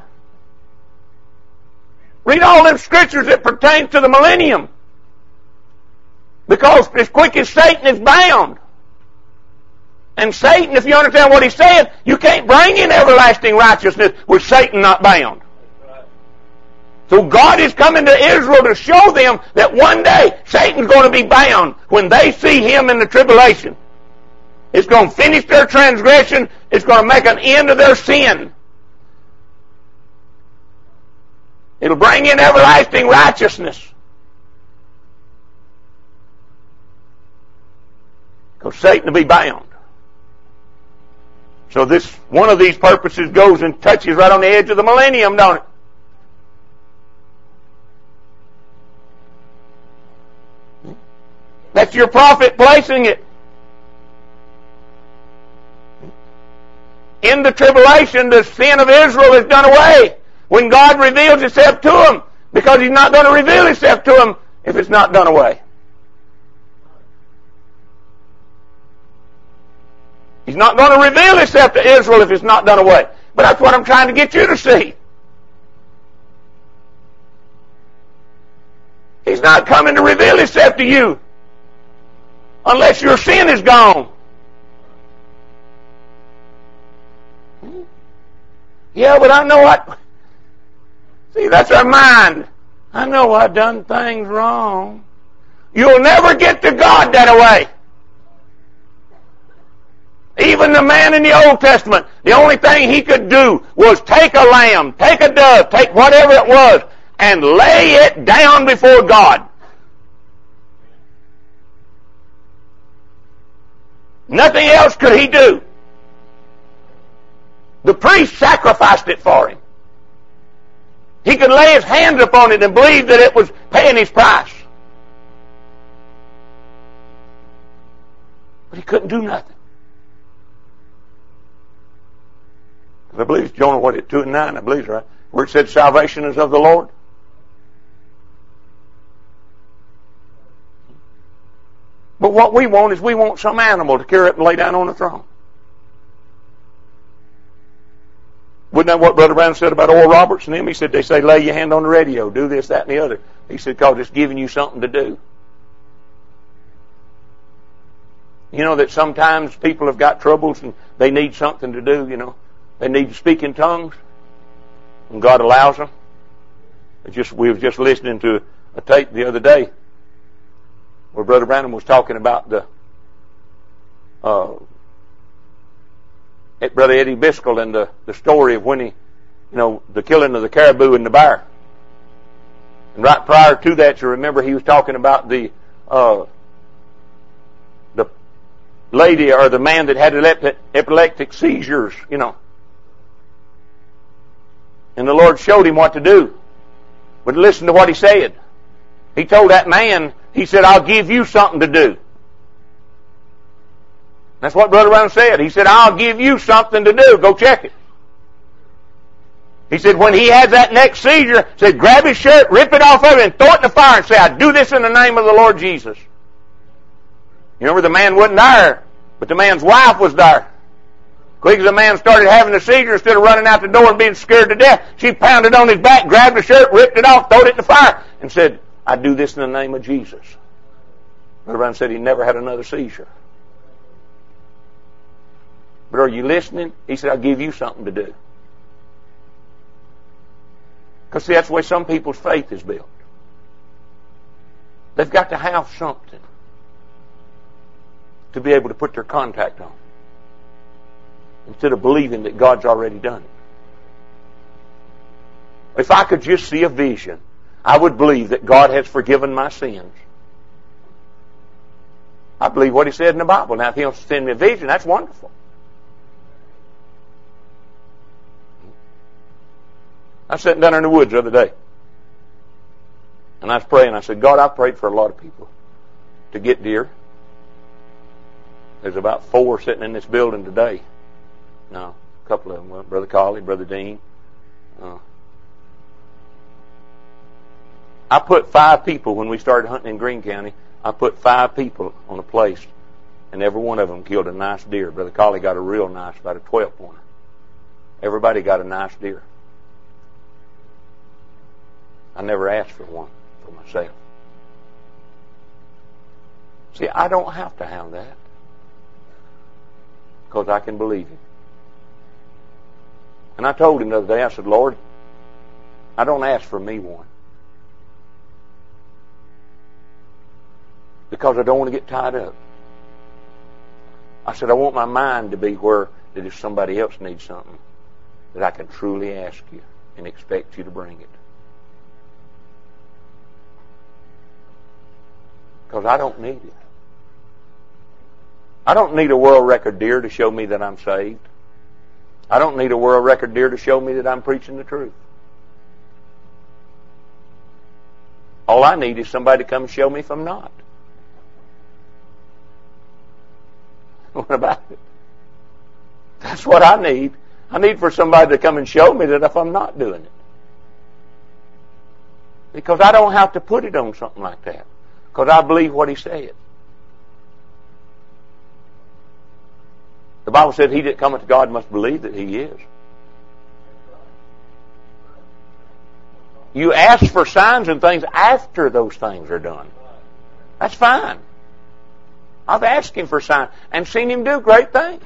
Read all them scriptures that pertain to the millennium. Because as quick as Satan is bound. And Satan, if you understand what he's saying, you can't bring in everlasting righteousness with Satan not bound. So God is coming to Israel to show them that one day Satan's going to be bound when they see him in the tribulation. It's going to finish their transgression. It's going to make an end of their sin. It'll bring in everlasting righteousness. Because Satan will be bound. So this, one of these purposes goes and touches right on the edge of the millennium, don't it? That's your prophet placing it. In the tribulation, the sin of Israel is done away when God reveals himself to them, because he's not going to reveal himself to them if it's not done away. He's not going to reveal himself to Israel if it's not done away. But that's what I'm trying to get you to see. He's not coming to reveal himself to you unless your sin is gone. Yeah, but I know what... See, that's our mind. I know I've done things wrong. You'll never get to God that way. Even the a man in the Old Testament, the only thing he could do was take a lamb, take a dove, take whatever it was, and lay it down before God. Nothing else could he do. The priest sacrificed it for him. He could lay his hands upon it and believe that it was paying his price. But he couldn't do nothing. I believe it's Jonah, what, at two and nine, I believe, right? Where it said salvation is of the Lord. But what we want is we want some animal to carry up and lay down on the throne. Wasn't that what Brother Brown said about Oral Roberts and them? He said, they say, lay your hand on the radio, do this, that, and the other. He said, because it's giving you something to do. You know that sometimes people have got troubles and they need something to do, you know. They need to speak in tongues. And God allows them. It just, we were just listening to a tape the other day where Brother Branham was talking about the uh, Brother Eddie Biscoe and the, the story of when he, you know, the killing of the caribou and the bear. And right prior to that, you remember he was talking about the uh, the lady or the man that had epileptic seizures, you know. And the Lord showed him what to do. But listen to what he said. He told that man, he said, I'll give you something to do. That's what Brother Brown said. He said, I'll give you something to do. Go check it. He said, when he has that next seizure, said, grab his shirt, rip it off of him, and throw it in the fire and say, I do this in the name of the Lord Jesus. You remember the man wasn't there, but the man's wife was there. Quick as the man started having a seizure, instead of running out the door and being scared to death, she pounded on his back, grabbed the shirt, ripped it off, threw it in the fire, and said, I do this in the name of Jesus. Brother Brown said he never had another seizure. But are you listening? He said, I'll give you something to do. Because see, that's the way some people's faith is built. They've got to have something to be able to put their contact on, instead of believing that God's already done it. If I could just see a vision, I would believe that God has forgiven my sins. I believe what He said in the Bible. Now, if He wants to send me a vision, that's wonderful. I was sitting down in the woods the other day, and I was praying. I said, God, I prayed for a lot of people to get deer. There's about four sitting in this building today. No, a couple of them. Well, Brother Colley, Brother Dean. Uh, I put five people, when we started hunting in Greene County, I put five people on a place, and every one of them killed a nice deer. Brother Colley got a real nice, about a twelve-pointer. Everybody got a nice deer. I never asked for one for myself. See, I don't have to have that, because I can believe Him. And I told Him the other day, I said, Lord, I don't ask for me one, because I don't want to get tied up. I said, I want my mind to be where that if somebody else needs something, that I can truly ask you and expect you to bring it. Because I don't need it. I don't need a world record deer to show me that I'm saved. I don't need a world record deer to show me that I'm preaching the truth. All I need is somebody to come and show me if I'm not. What about it? That's what I need. I need for somebody to come and show me that if I'm not doing it. Because I don't have to put it on something like that. Because I believe what He said. The Bible said, he that cometh to God must believe that He is. You ask for signs and things after those things are done. That's fine. I've asked Him for signs and seen Him do great things.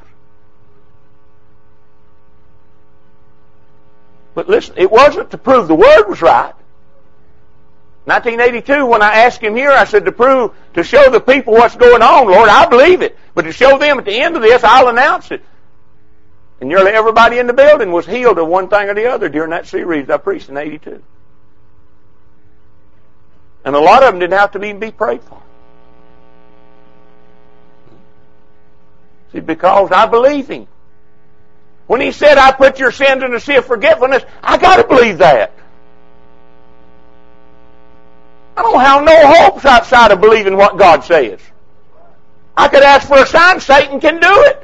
But listen, it wasn't to prove the Word was right. nineteen eighty-two, when I asked Him here, I said to prove, to show the people what's going on, Lord, I believe it. But to show them at the end of this, I'll announce it. And nearly everybody in the building was healed of one thing or the other during that series I preached in eighty-two. And a lot of them didn't have to even be prayed for. See, because I believe Him. When He said, I put your sins in the sea of forgetfulness, I got to believe that. I don't have no hopes outside of believing what God says. I could ask for a sign, Satan can do it.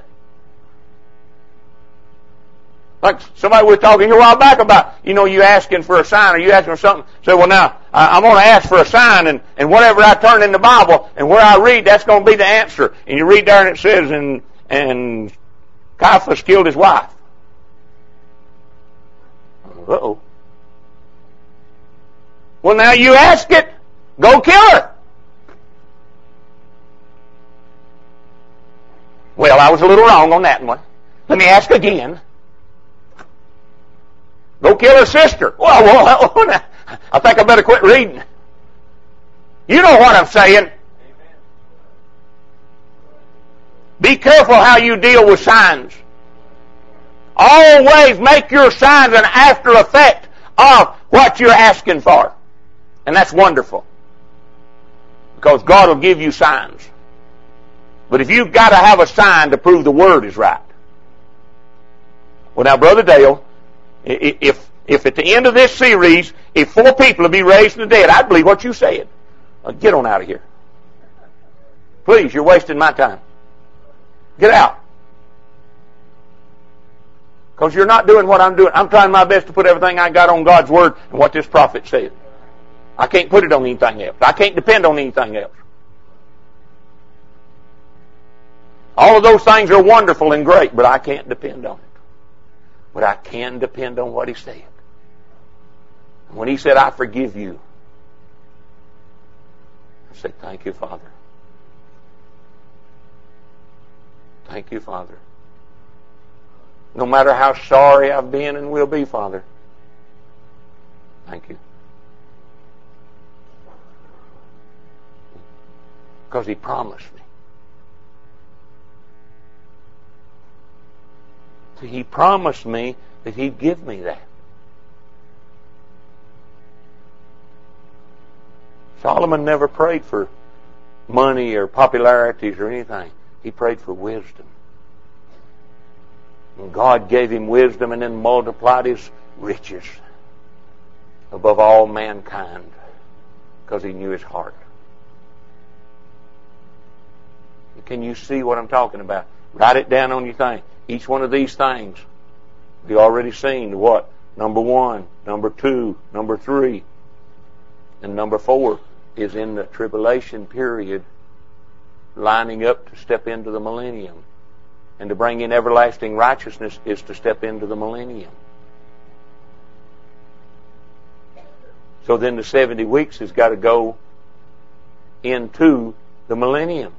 Like somebody was talking here a while back about, you know, you asking for a sign or you asking for something. Say, well now, I'm going to ask for a sign and, and whatever I turn in the Bible and where I read, that's going to be the answer. And you read there and it says, and, and Caiaphas killed his wife. Uh-oh. Well now you ask it, go kill her. Well, I was a little wrong on that one. Let me ask again. Go kill her sister. Well, well, I think I better quit reading. You know what I'm saying. Be careful how you deal with signs. Always make your signs an after effect of what you're asking for. And that's wonderful. Because God will give you signs. But if you've got to have a sign to prove the Word is right. Well now, Brother Dale, if if at the end of this series, if four people will be raised from the dead, I'd believe what you said. Uh, get on out of here. Please, you're wasting my time. Get out. Because you're not doing what I'm doing. I'm trying my best to put everything I got on God's Word and what this prophet said. I can't put it on anything else. I can't depend on anything else. All of those things are wonderful and great, but I can't depend on it. But I can depend on what He said. When He said, I forgive you, I said, thank you, Father. Thank you, Father. No matter how sorry I've been and will be, Father, thank you. Because He promised me. See, He promised me that He'd give me that. Solomon never prayed for money or popularities or anything. He prayed for wisdom. And God gave him wisdom and then multiplied his riches above all mankind because He knew his heart. Can you see what I'm talking about? Write it down on your thing. Each one of these things we already seen what? Number one, number two, number three, and number four is in the tribulation period, lining up to step into the millennium. And to bring in everlasting righteousness is to step into the millennium. So then the seventy weeks has got to go into the millennium.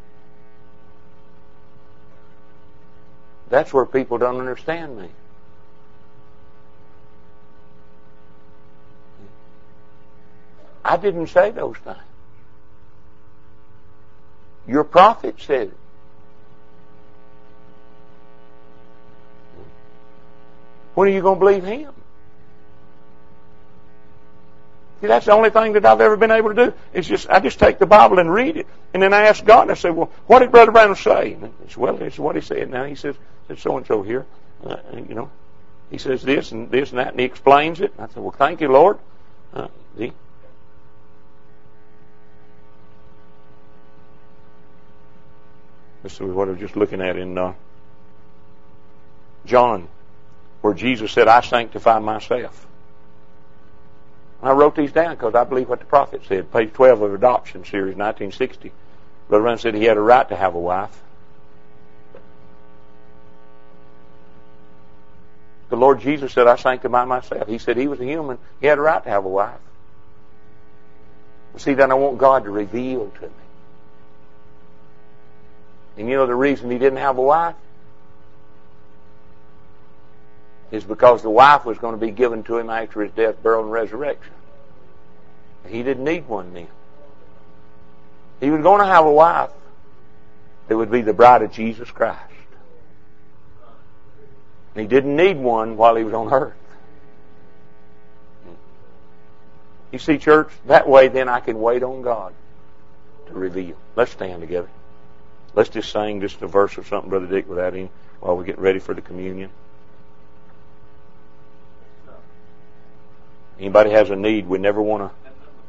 That's where people don't understand me. I didn't say those things. Your prophet said it. When are you going to believe him? See, that's the only thing that I've ever been able to do. It's just, I just take the Bible and read it. And then I ask God, and I say, well, what did Brother Branham say? And I said, well, this is what he said. Now he says, said so-and-so here. Uh, you know, he says this and this and that, and he explains it. And I said, well, thank you, Lord. Uh, see? This is what I was just looking at in uh, John, where Jesus said, I sanctify myself. I wrote these down because I believe what the prophet said. Page twelve of Adoption Series, nineteen sixty. Brother Branham said he had a right to have a wife. The Lord Jesus said, I sanctify myself. He said he was a human. He had a right to have a wife. But see, then I want God to reveal to me. And you know the reason he didn't have a wife? Is because the wife was going to be given to him after his death, burial, and resurrection. He didn't need one then. He was going to have a wife that would be the bride of Jesus Christ. And he didn't need one while he was on earth. You see, church, that way then I can wait on God to reveal. Let's stand together. Let's just sing just a verse or something, Brother Dick, without him while we get ready for the communion. Anybody has a need, we never want to.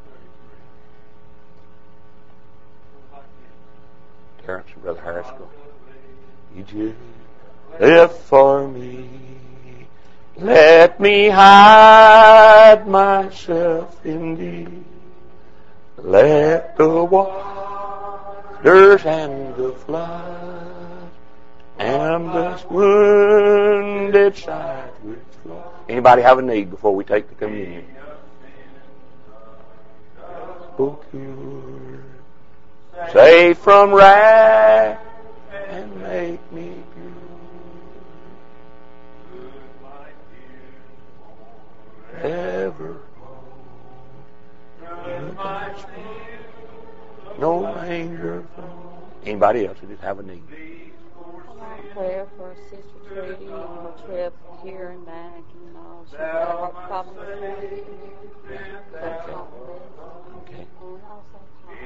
Terrence and Brother Harris go. You just live for me. Let me hide myself in thee. Let the waters and the flood and the wounded side which flow. Anybody have a need before we take the communion? Oh, cure, save from wrath and make me pure. Ever no anger. Anybody else who just have a need? Prayer for Sister Trudy and her trip here and back and all. She's got heart problems. Okay. And also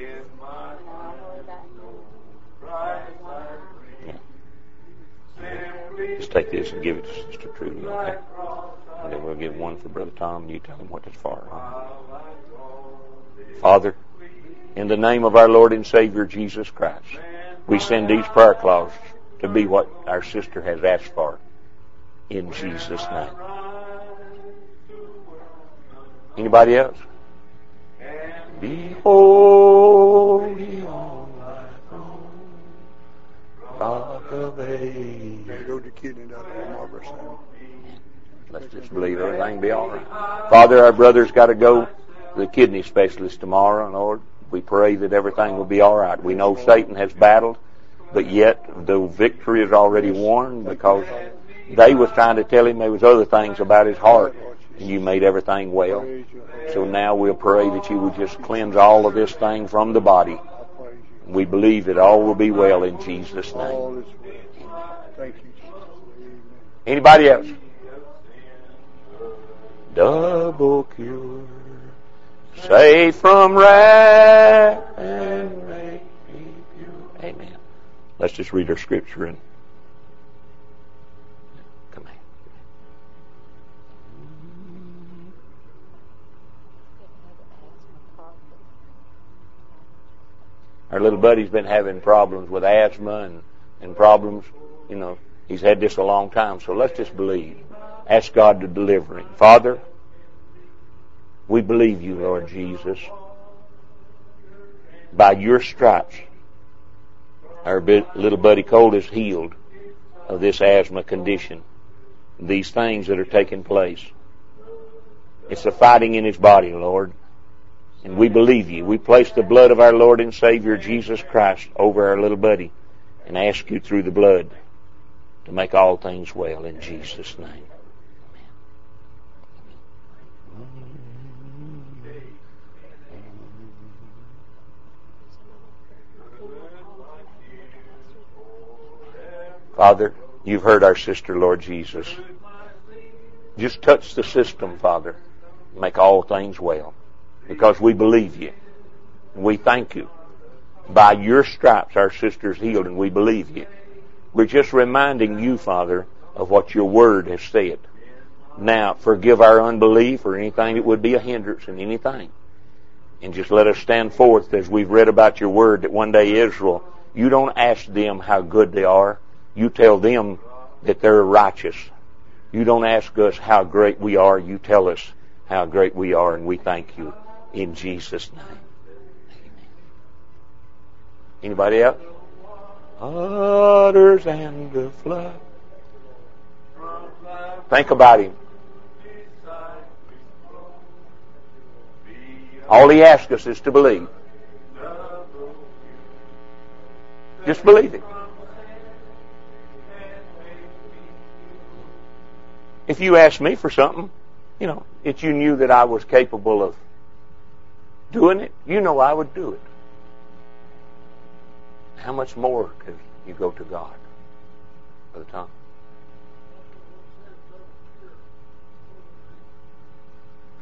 yeah. Just take this and give it to Sister Trudy. Okay? And then we'll give one for Brother Tom, and you tell him what it's for. Father, in the name of our Lord and Savior Jesus Christ, we send these prayer cloths to be what our sister has asked for. In Jesus' name. Anybody else? Behold ye on thy throne, Rock of Ages. Go to kidney doctor Margaret. Let's just believe everything will be all right. Father, our brother's got to go to the kidney specialist tomorrow, Lord. We pray that everything will be all right. We know Satan has battled, but yet the victory is already won because they was trying to tell him there was other things about his heart, and you made everything well. So now we'll pray that you would just cleanse all of this thing from the body. We believe that all will be well in Jesus' name. Anybody else? Double cure, save from wrath and make me pure. Amen. Let's just read our scripture and come on. Our little buddy's been having problems with asthma and, and problems, you know, he's had this a long time, so let's just believe. Ask God to deliver him. Father, we believe you, Lord Jesus. By your stripes, our little buddy Cole is healed of this asthma condition. These things that are taking place. It's the fighting in his body, Lord. And we believe you. We place the blood of our Lord and Savior Jesus Christ over our little buddy and ask you through the blood to make all things well in Jesus' name. Father, you've heard our sister, Lord Jesus. Just touch the system, Father. Make all things well. Because we believe you. And we thank you. By your stripes, our sister's healed, and we believe you. We're just reminding you, Father, of what your word has said. Now, forgive our unbelief or anything that would be a hindrance in anything. And just let us stand forth as we've read about your word that one day Israel, you don't ask them how good they are. You tell them that they're righteous. You don't ask us how great we are. You tell us how great we are, and we thank you in Jesus' name. Amen. Anybody else? Waters and the flood. Think about him. All he asks us is to believe. Just believe it. If you asked me for something, you know, if you knew that I was capable of doing it, you know I would do it. How much more could you go to God? Brother Tom?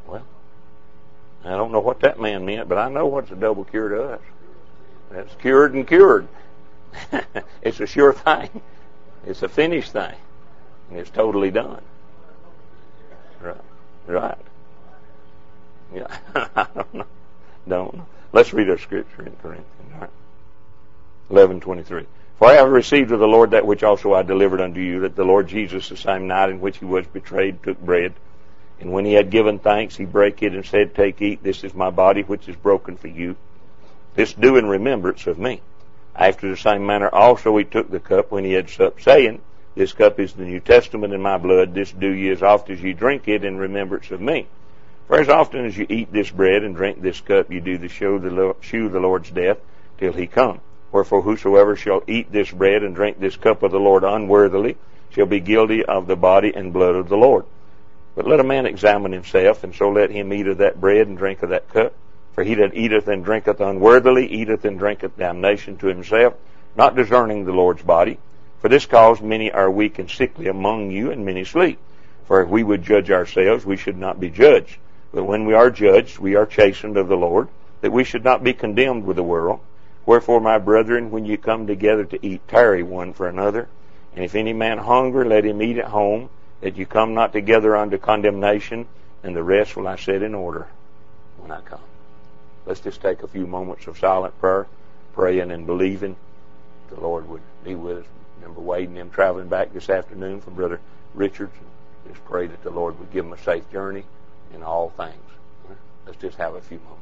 Well, I don't know what that man meant, but I know what's a double cure to us. That's cured and cured. It's a sure thing. It's a finished thing. And it's totally done. Right. Right. Yeah. I don't know. Don't know. Let's read our scripture in Corinthians. All right. eleven twenty-three. For I have received of the Lord that which also I delivered unto you, that the Lord Jesus, the same night in which he was betrayed, took bread. And when he had given thanks, he brake it and said, Take, eat, this is my body which is broken for you. This do in remembrance of me. After the same manner also he took the cup when he had supped, saying, This cup is the New Testament in my blood. This do ye as oft as ye drink it in remembrance of me. For as often as you eat this bread and drink this cup, you do the show the, shew the Lord's death till he come. Wherefore whosoever shall eat this bread and drink this cup of the Lord unworthily shall be guilty of the body and blood of the Lord. But let a man examine himself, and so let him eat of that bread and drink of that cup. For he that eateth and drinketh unworthily eateth and drinketh damnation to himself, not discerning the Lord's body. For this cause many are weak and sickly among you, and many sleep. For if we would judge ourselves, we should not be judged. But when we are judged, we are chastened of the Lord, that we should not be condemned with the world. Wherefore, my brethren, when you come together to eat, tarry one for another. And if any man hunger, let him eat at home, that you come not together unto condemnation, and the rest will I set in order when I come. Let's just take a few moments of silent prayer, praying and believing the Lord would be with us. Remember Wade and them traveling back this afternoon from Brother Richards. Just pray that the Lord would give them a safe journey in all things. Let's just have a few moments.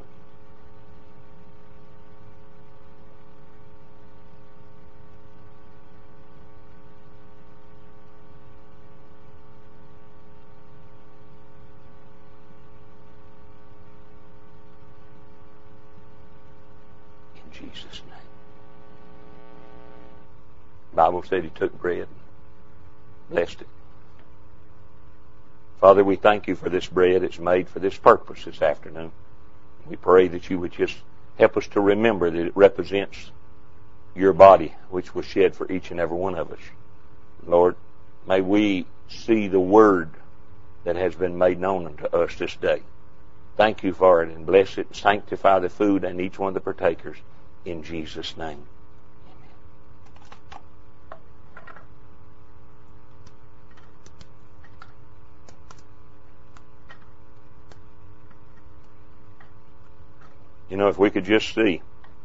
Jesus' name. The Bible said he took bread and blessed it. Father, we thank you for this bread. It's made for this purpose this afternoon. We pray that you would just help us to remember that it represents your body, which was shed for each and every one of us. Lord, may we see the word that has been made known unto us this day. Thank you for it, and bless it and sanctify the food and each one of the partakers. In Jesus' name. Amen. You know, if we could just see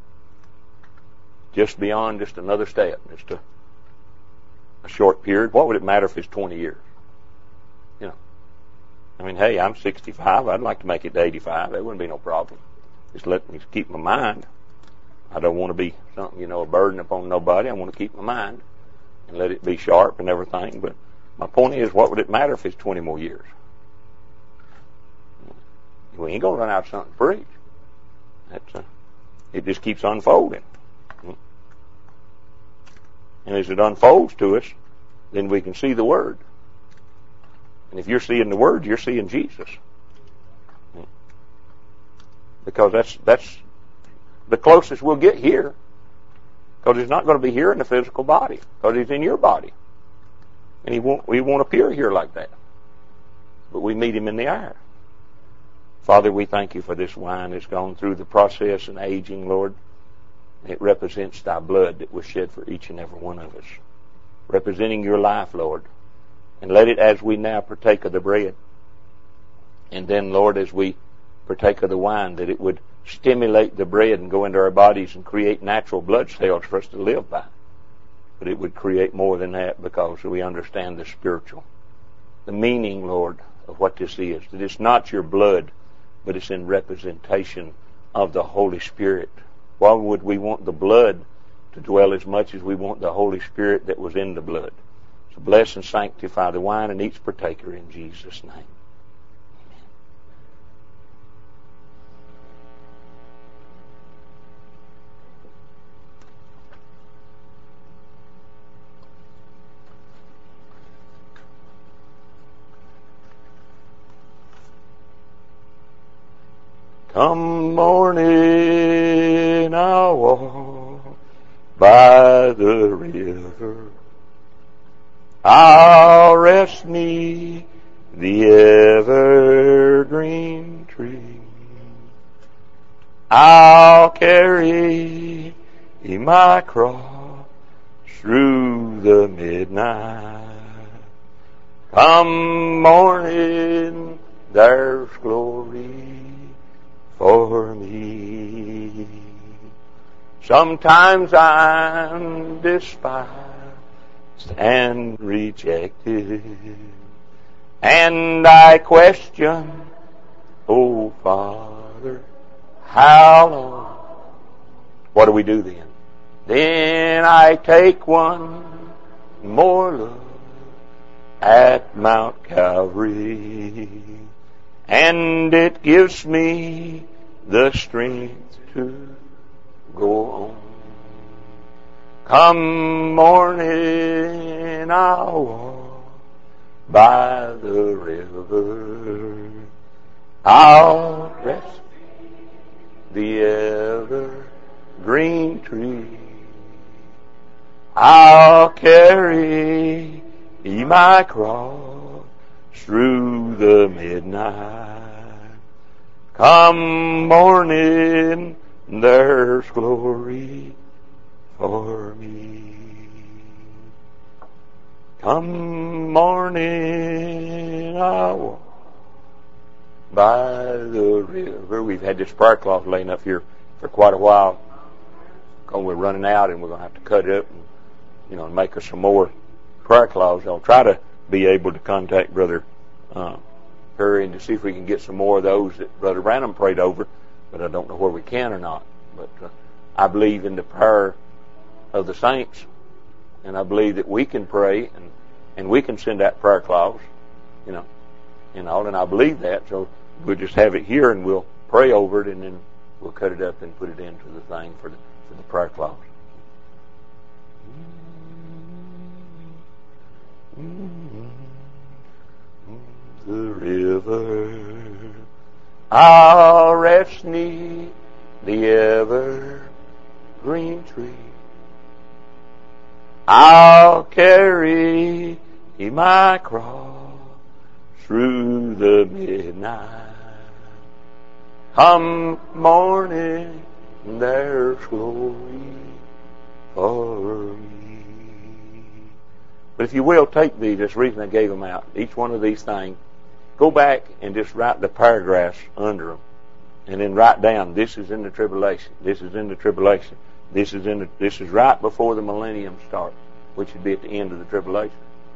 just beyond just another step, just a, a short period, what would it matter if it's twenty years? You know, I mean, hey, I'm sixty-five. I'd like to make it to eighty-five. That wouldn't be no problem. Just let me keep my mind. I don't want to be something, you know, a burden upon nobody. I want to keep my mind and let it be sharp and everything. But my point is, what would it matter if it's twenty more years? We ain't going to run out of something to preach. That's, uh, it just keeps unfolding. And as it unfolds to us, then we can see the Word. And if you're seeing the Word, you're seeing Jesus. Because that's that's the closest we'll get here. Because he's not going to be here in the physical body. Because he's in your body. And he won't, he won't appear here like that. But we meet him in the air. Father, we thank you for this wine that's gone through the process and aging, Lord. It represents thy blood that was shed for each and every one of us. Representing your life, Lord. And let it, as we now partake of the bread, and then, Lord, as we partake of the wine, that it would stimulate the bread and go into our bodies and create natural blood cells for us to live by. But it would create more than that, because we understand the spiritual. The meaning, Lord, of what this is. That it's not your blood, but it's in representation of the Holy Spirit. Why would we want the blood to dwell as much as we want the Holy Spirit that was in the blood? So bless and sanctify the wine and each partaker in Jesus' name. Come morning, I'll walk by the river. I'll rest me the evergreen tree. I'll carry my cross through the midnight. Come morning, there's glory for me. Sometimes I'm despised and rejected, and I question, oh Father, how long? What do we do then? Then I take one more look at Mount Calvary, and it gives me the strength to go on. Come morning, I'll walk by the river. I'll rest the evergreen tree. I'll carry my cross through the midnight. Come morning, there's glory for me. Come morning, I'll walk by the river. We've had this prayer cloth laying up here for quite a while. Because we're running out and we're going to have to cut it up and, you know, make us some more prayer cloths. I'll try to be able to contact Brother uh, Perry and to see if we can get some more of those that Brother Branham prayed over, but I don't know where we can or not. But uh, I believe in the prayer of the saints, and I believe that we can pray and, and we can send out prayer cloths, you know, and all, and I believe that. So we'll just have it here and we'll pray over it, and then we'll cut it up and put it into the thing for the for the prayer cloths. The river, I'll rest 'neath the evergreen tree. I'll carry my cross through the midnight. Come morning, there's glory for me. But if you will, take these. That's the reason I gave them out. Each one of these things. Go back and just write the paragraphs under them. And then write down, this is in the tribulation. This is in the tribulation. This is in the, this is right before the millennium starts, which would be at the end of the tribulation.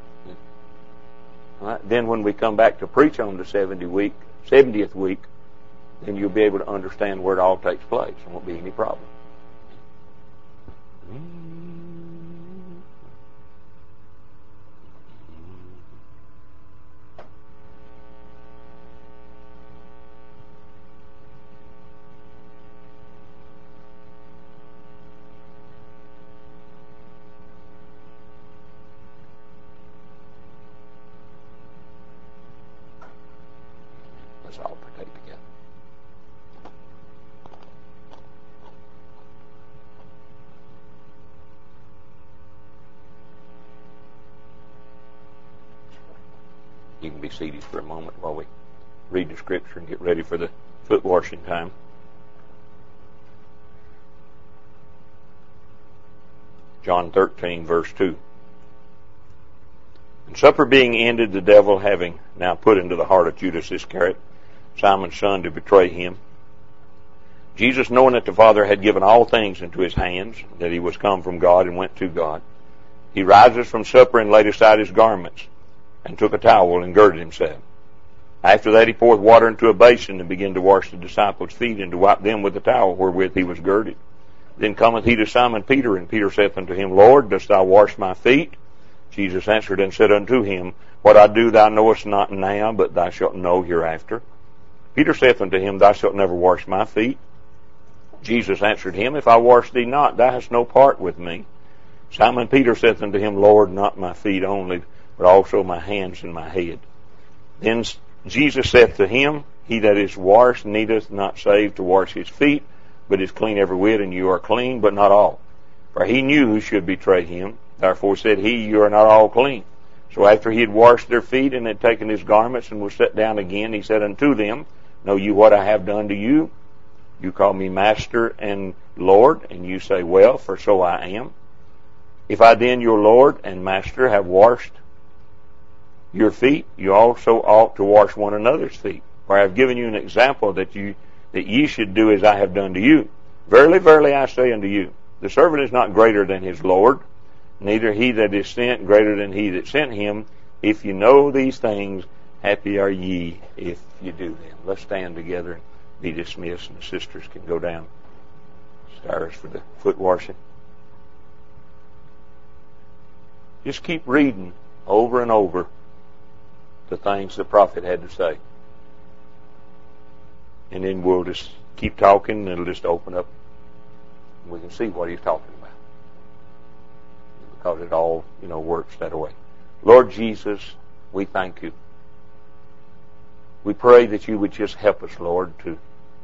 All right? Then when we come back to preach on the seventieth week, seventieth week, then you'll be able to understand where it all takes place. There won't be any problem. Let's all partake together. You can be seated for a moment while we read the scripture and get ready for the foot washing time. John thirteen, verse two. And supper being ended, the devil having now put into the heart of Judas Iscariot, Simon's son, to betray him, Jesus, knowing that the Father had given all things into his hands, that he was come from God and went to God, he rises from supper and laid aside his garments, and took a towel and girded himself. After that he poured water into a basin and began to wash the disciples' feet and to wipe them with the towel wherewith he was girded. Then cometh he to Simon Peter, and Peter saith unto him, Lord, dost thou wash my feet? Jesus answered and said unto him, What I do thou knowest not now, but thou shalt know hereafter. Peter saith unto him, Thou shalt never wash my feet. Jesus answered him, If I wash thee not, thou hast no part with me. Simon Peter saith unto him, Lord, not my feet only, but also my hands and my head. Then Jesus saith to him, He that is washed needeth not save to wash his feet, but is clean every whit, and you are clean, but not all. For he knew who should betray him. Therefore said he, You are not all clean. So after he had washed their feet and had taken his garments and was set down again, he said unto them, Know you what I have done to you? You call me Master and Lord, and you say, Well, for so I am. If I then, your Lord and Master, have washed your feet, you also ought to wash one another's feet. For I have given you an example that you that ye should do as I have done to you. Verily, verily, I say unto you, the servant is not greater than his Lord, neither he that is sent greater than he that sent him. If you know these things, happy are ye if you do them. Let's stand together and be dismissed, and the sisters can go down. Stars for the foot washing. Just keep reading over and over the things the prophet had to say. And then we'll just keep talking, and it'll just open up, and we can see what he's talking about. Because it all, you know, works that way. Lord Jesus, we thank you. We pray that you would just help us, Lord, to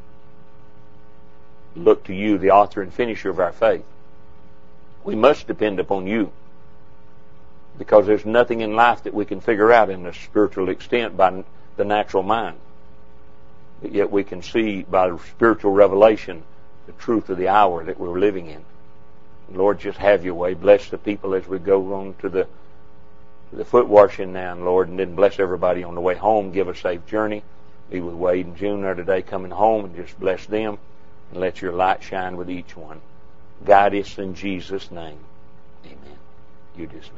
look to you, the author and finisher of our faith. We must depend upon you, because there's nothing in life that we can figure out in a spiritual extent by the natural mind. But yet we can see by spiritual revelation the truth of the hour that we're living in. Lord, just have your way. Bless the people as we go on to the to the foot washing now, Lord, and then bless everybody on the way home. Give a safe journey. Be with Wade and June there today coming home, and just bless them, and let your light shine with each one. Guide us in Jesus' name. Amen. You dismiss.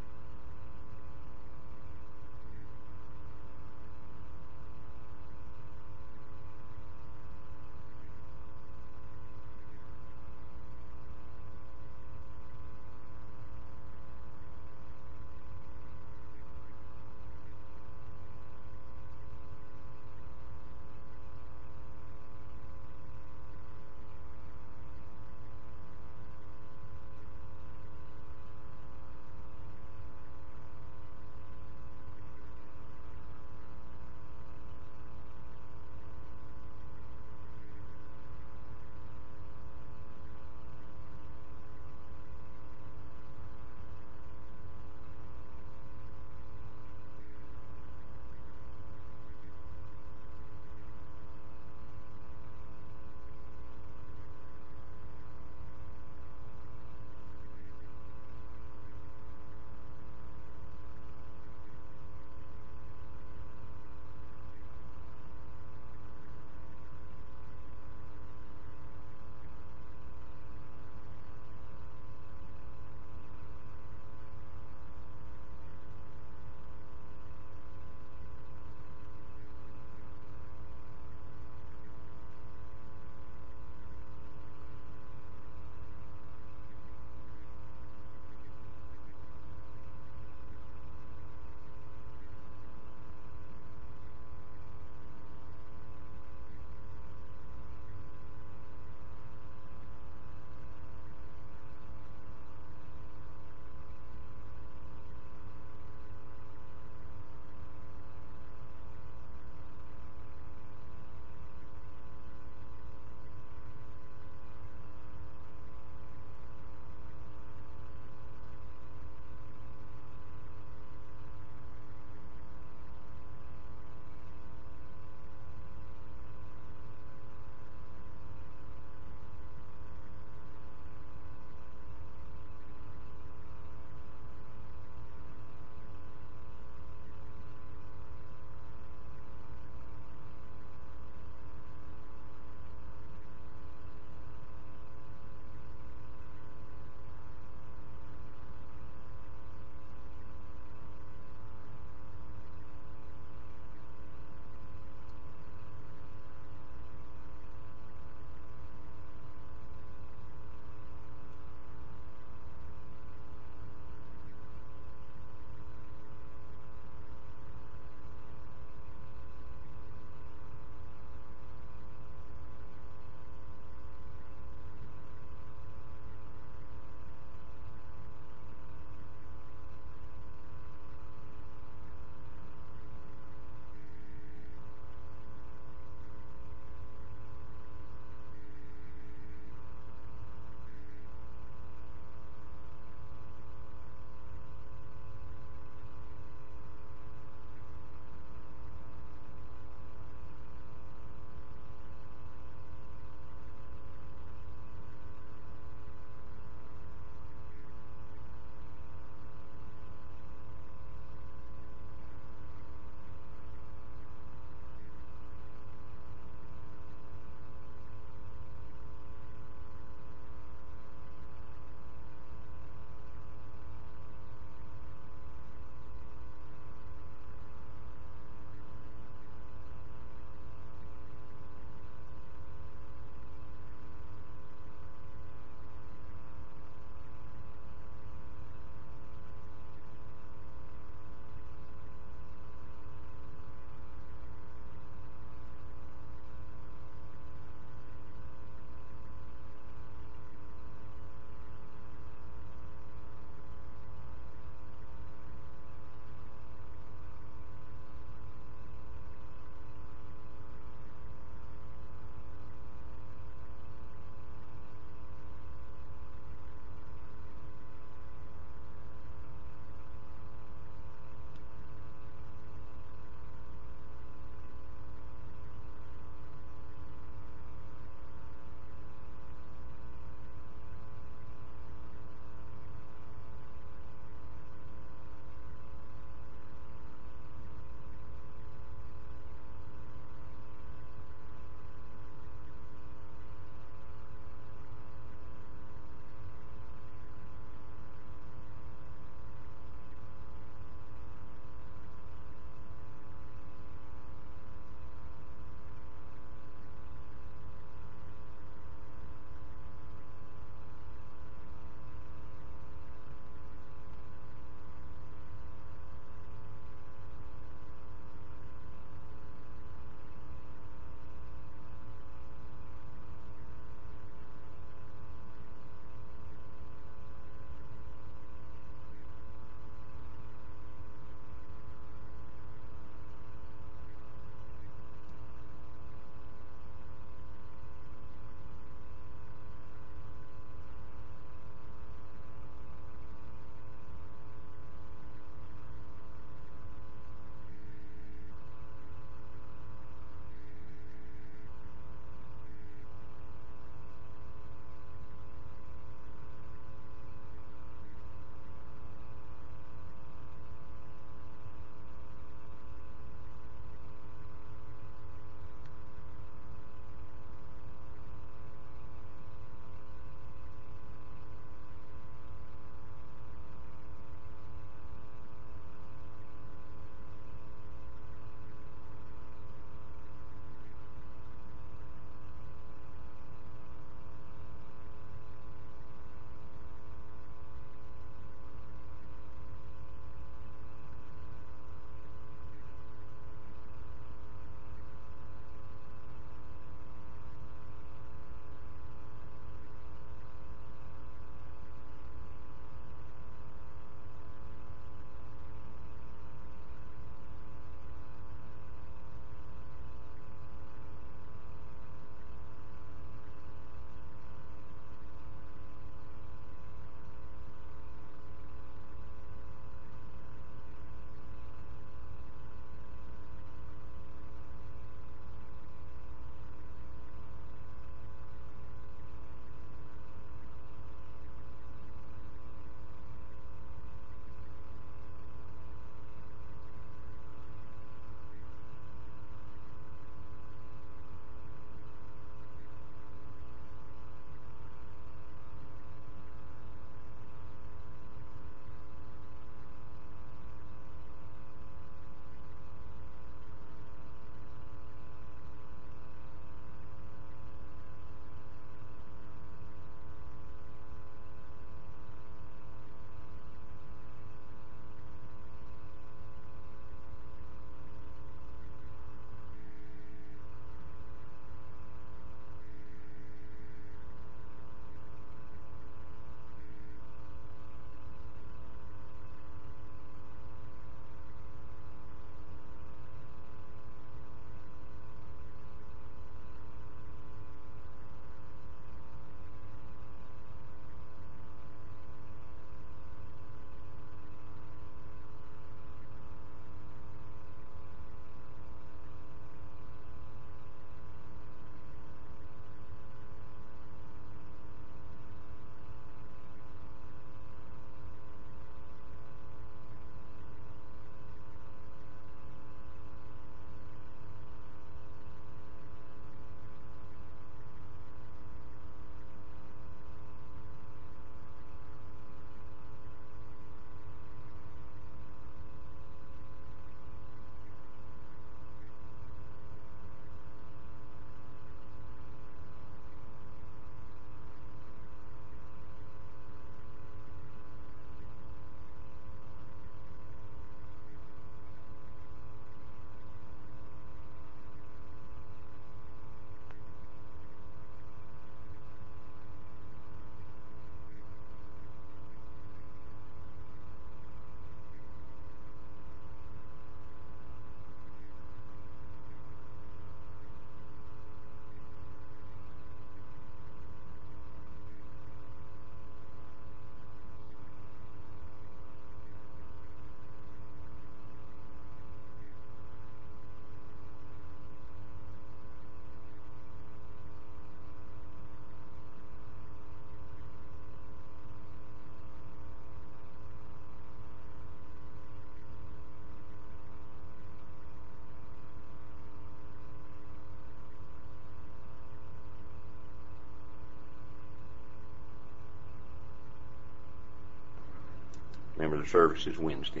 Remember, the service is Wednesday.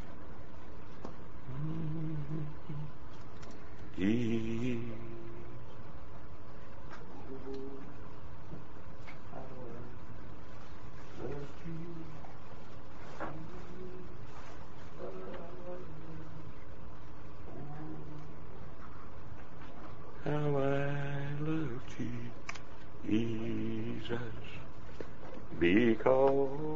Jesus. How I love you, Jesus, because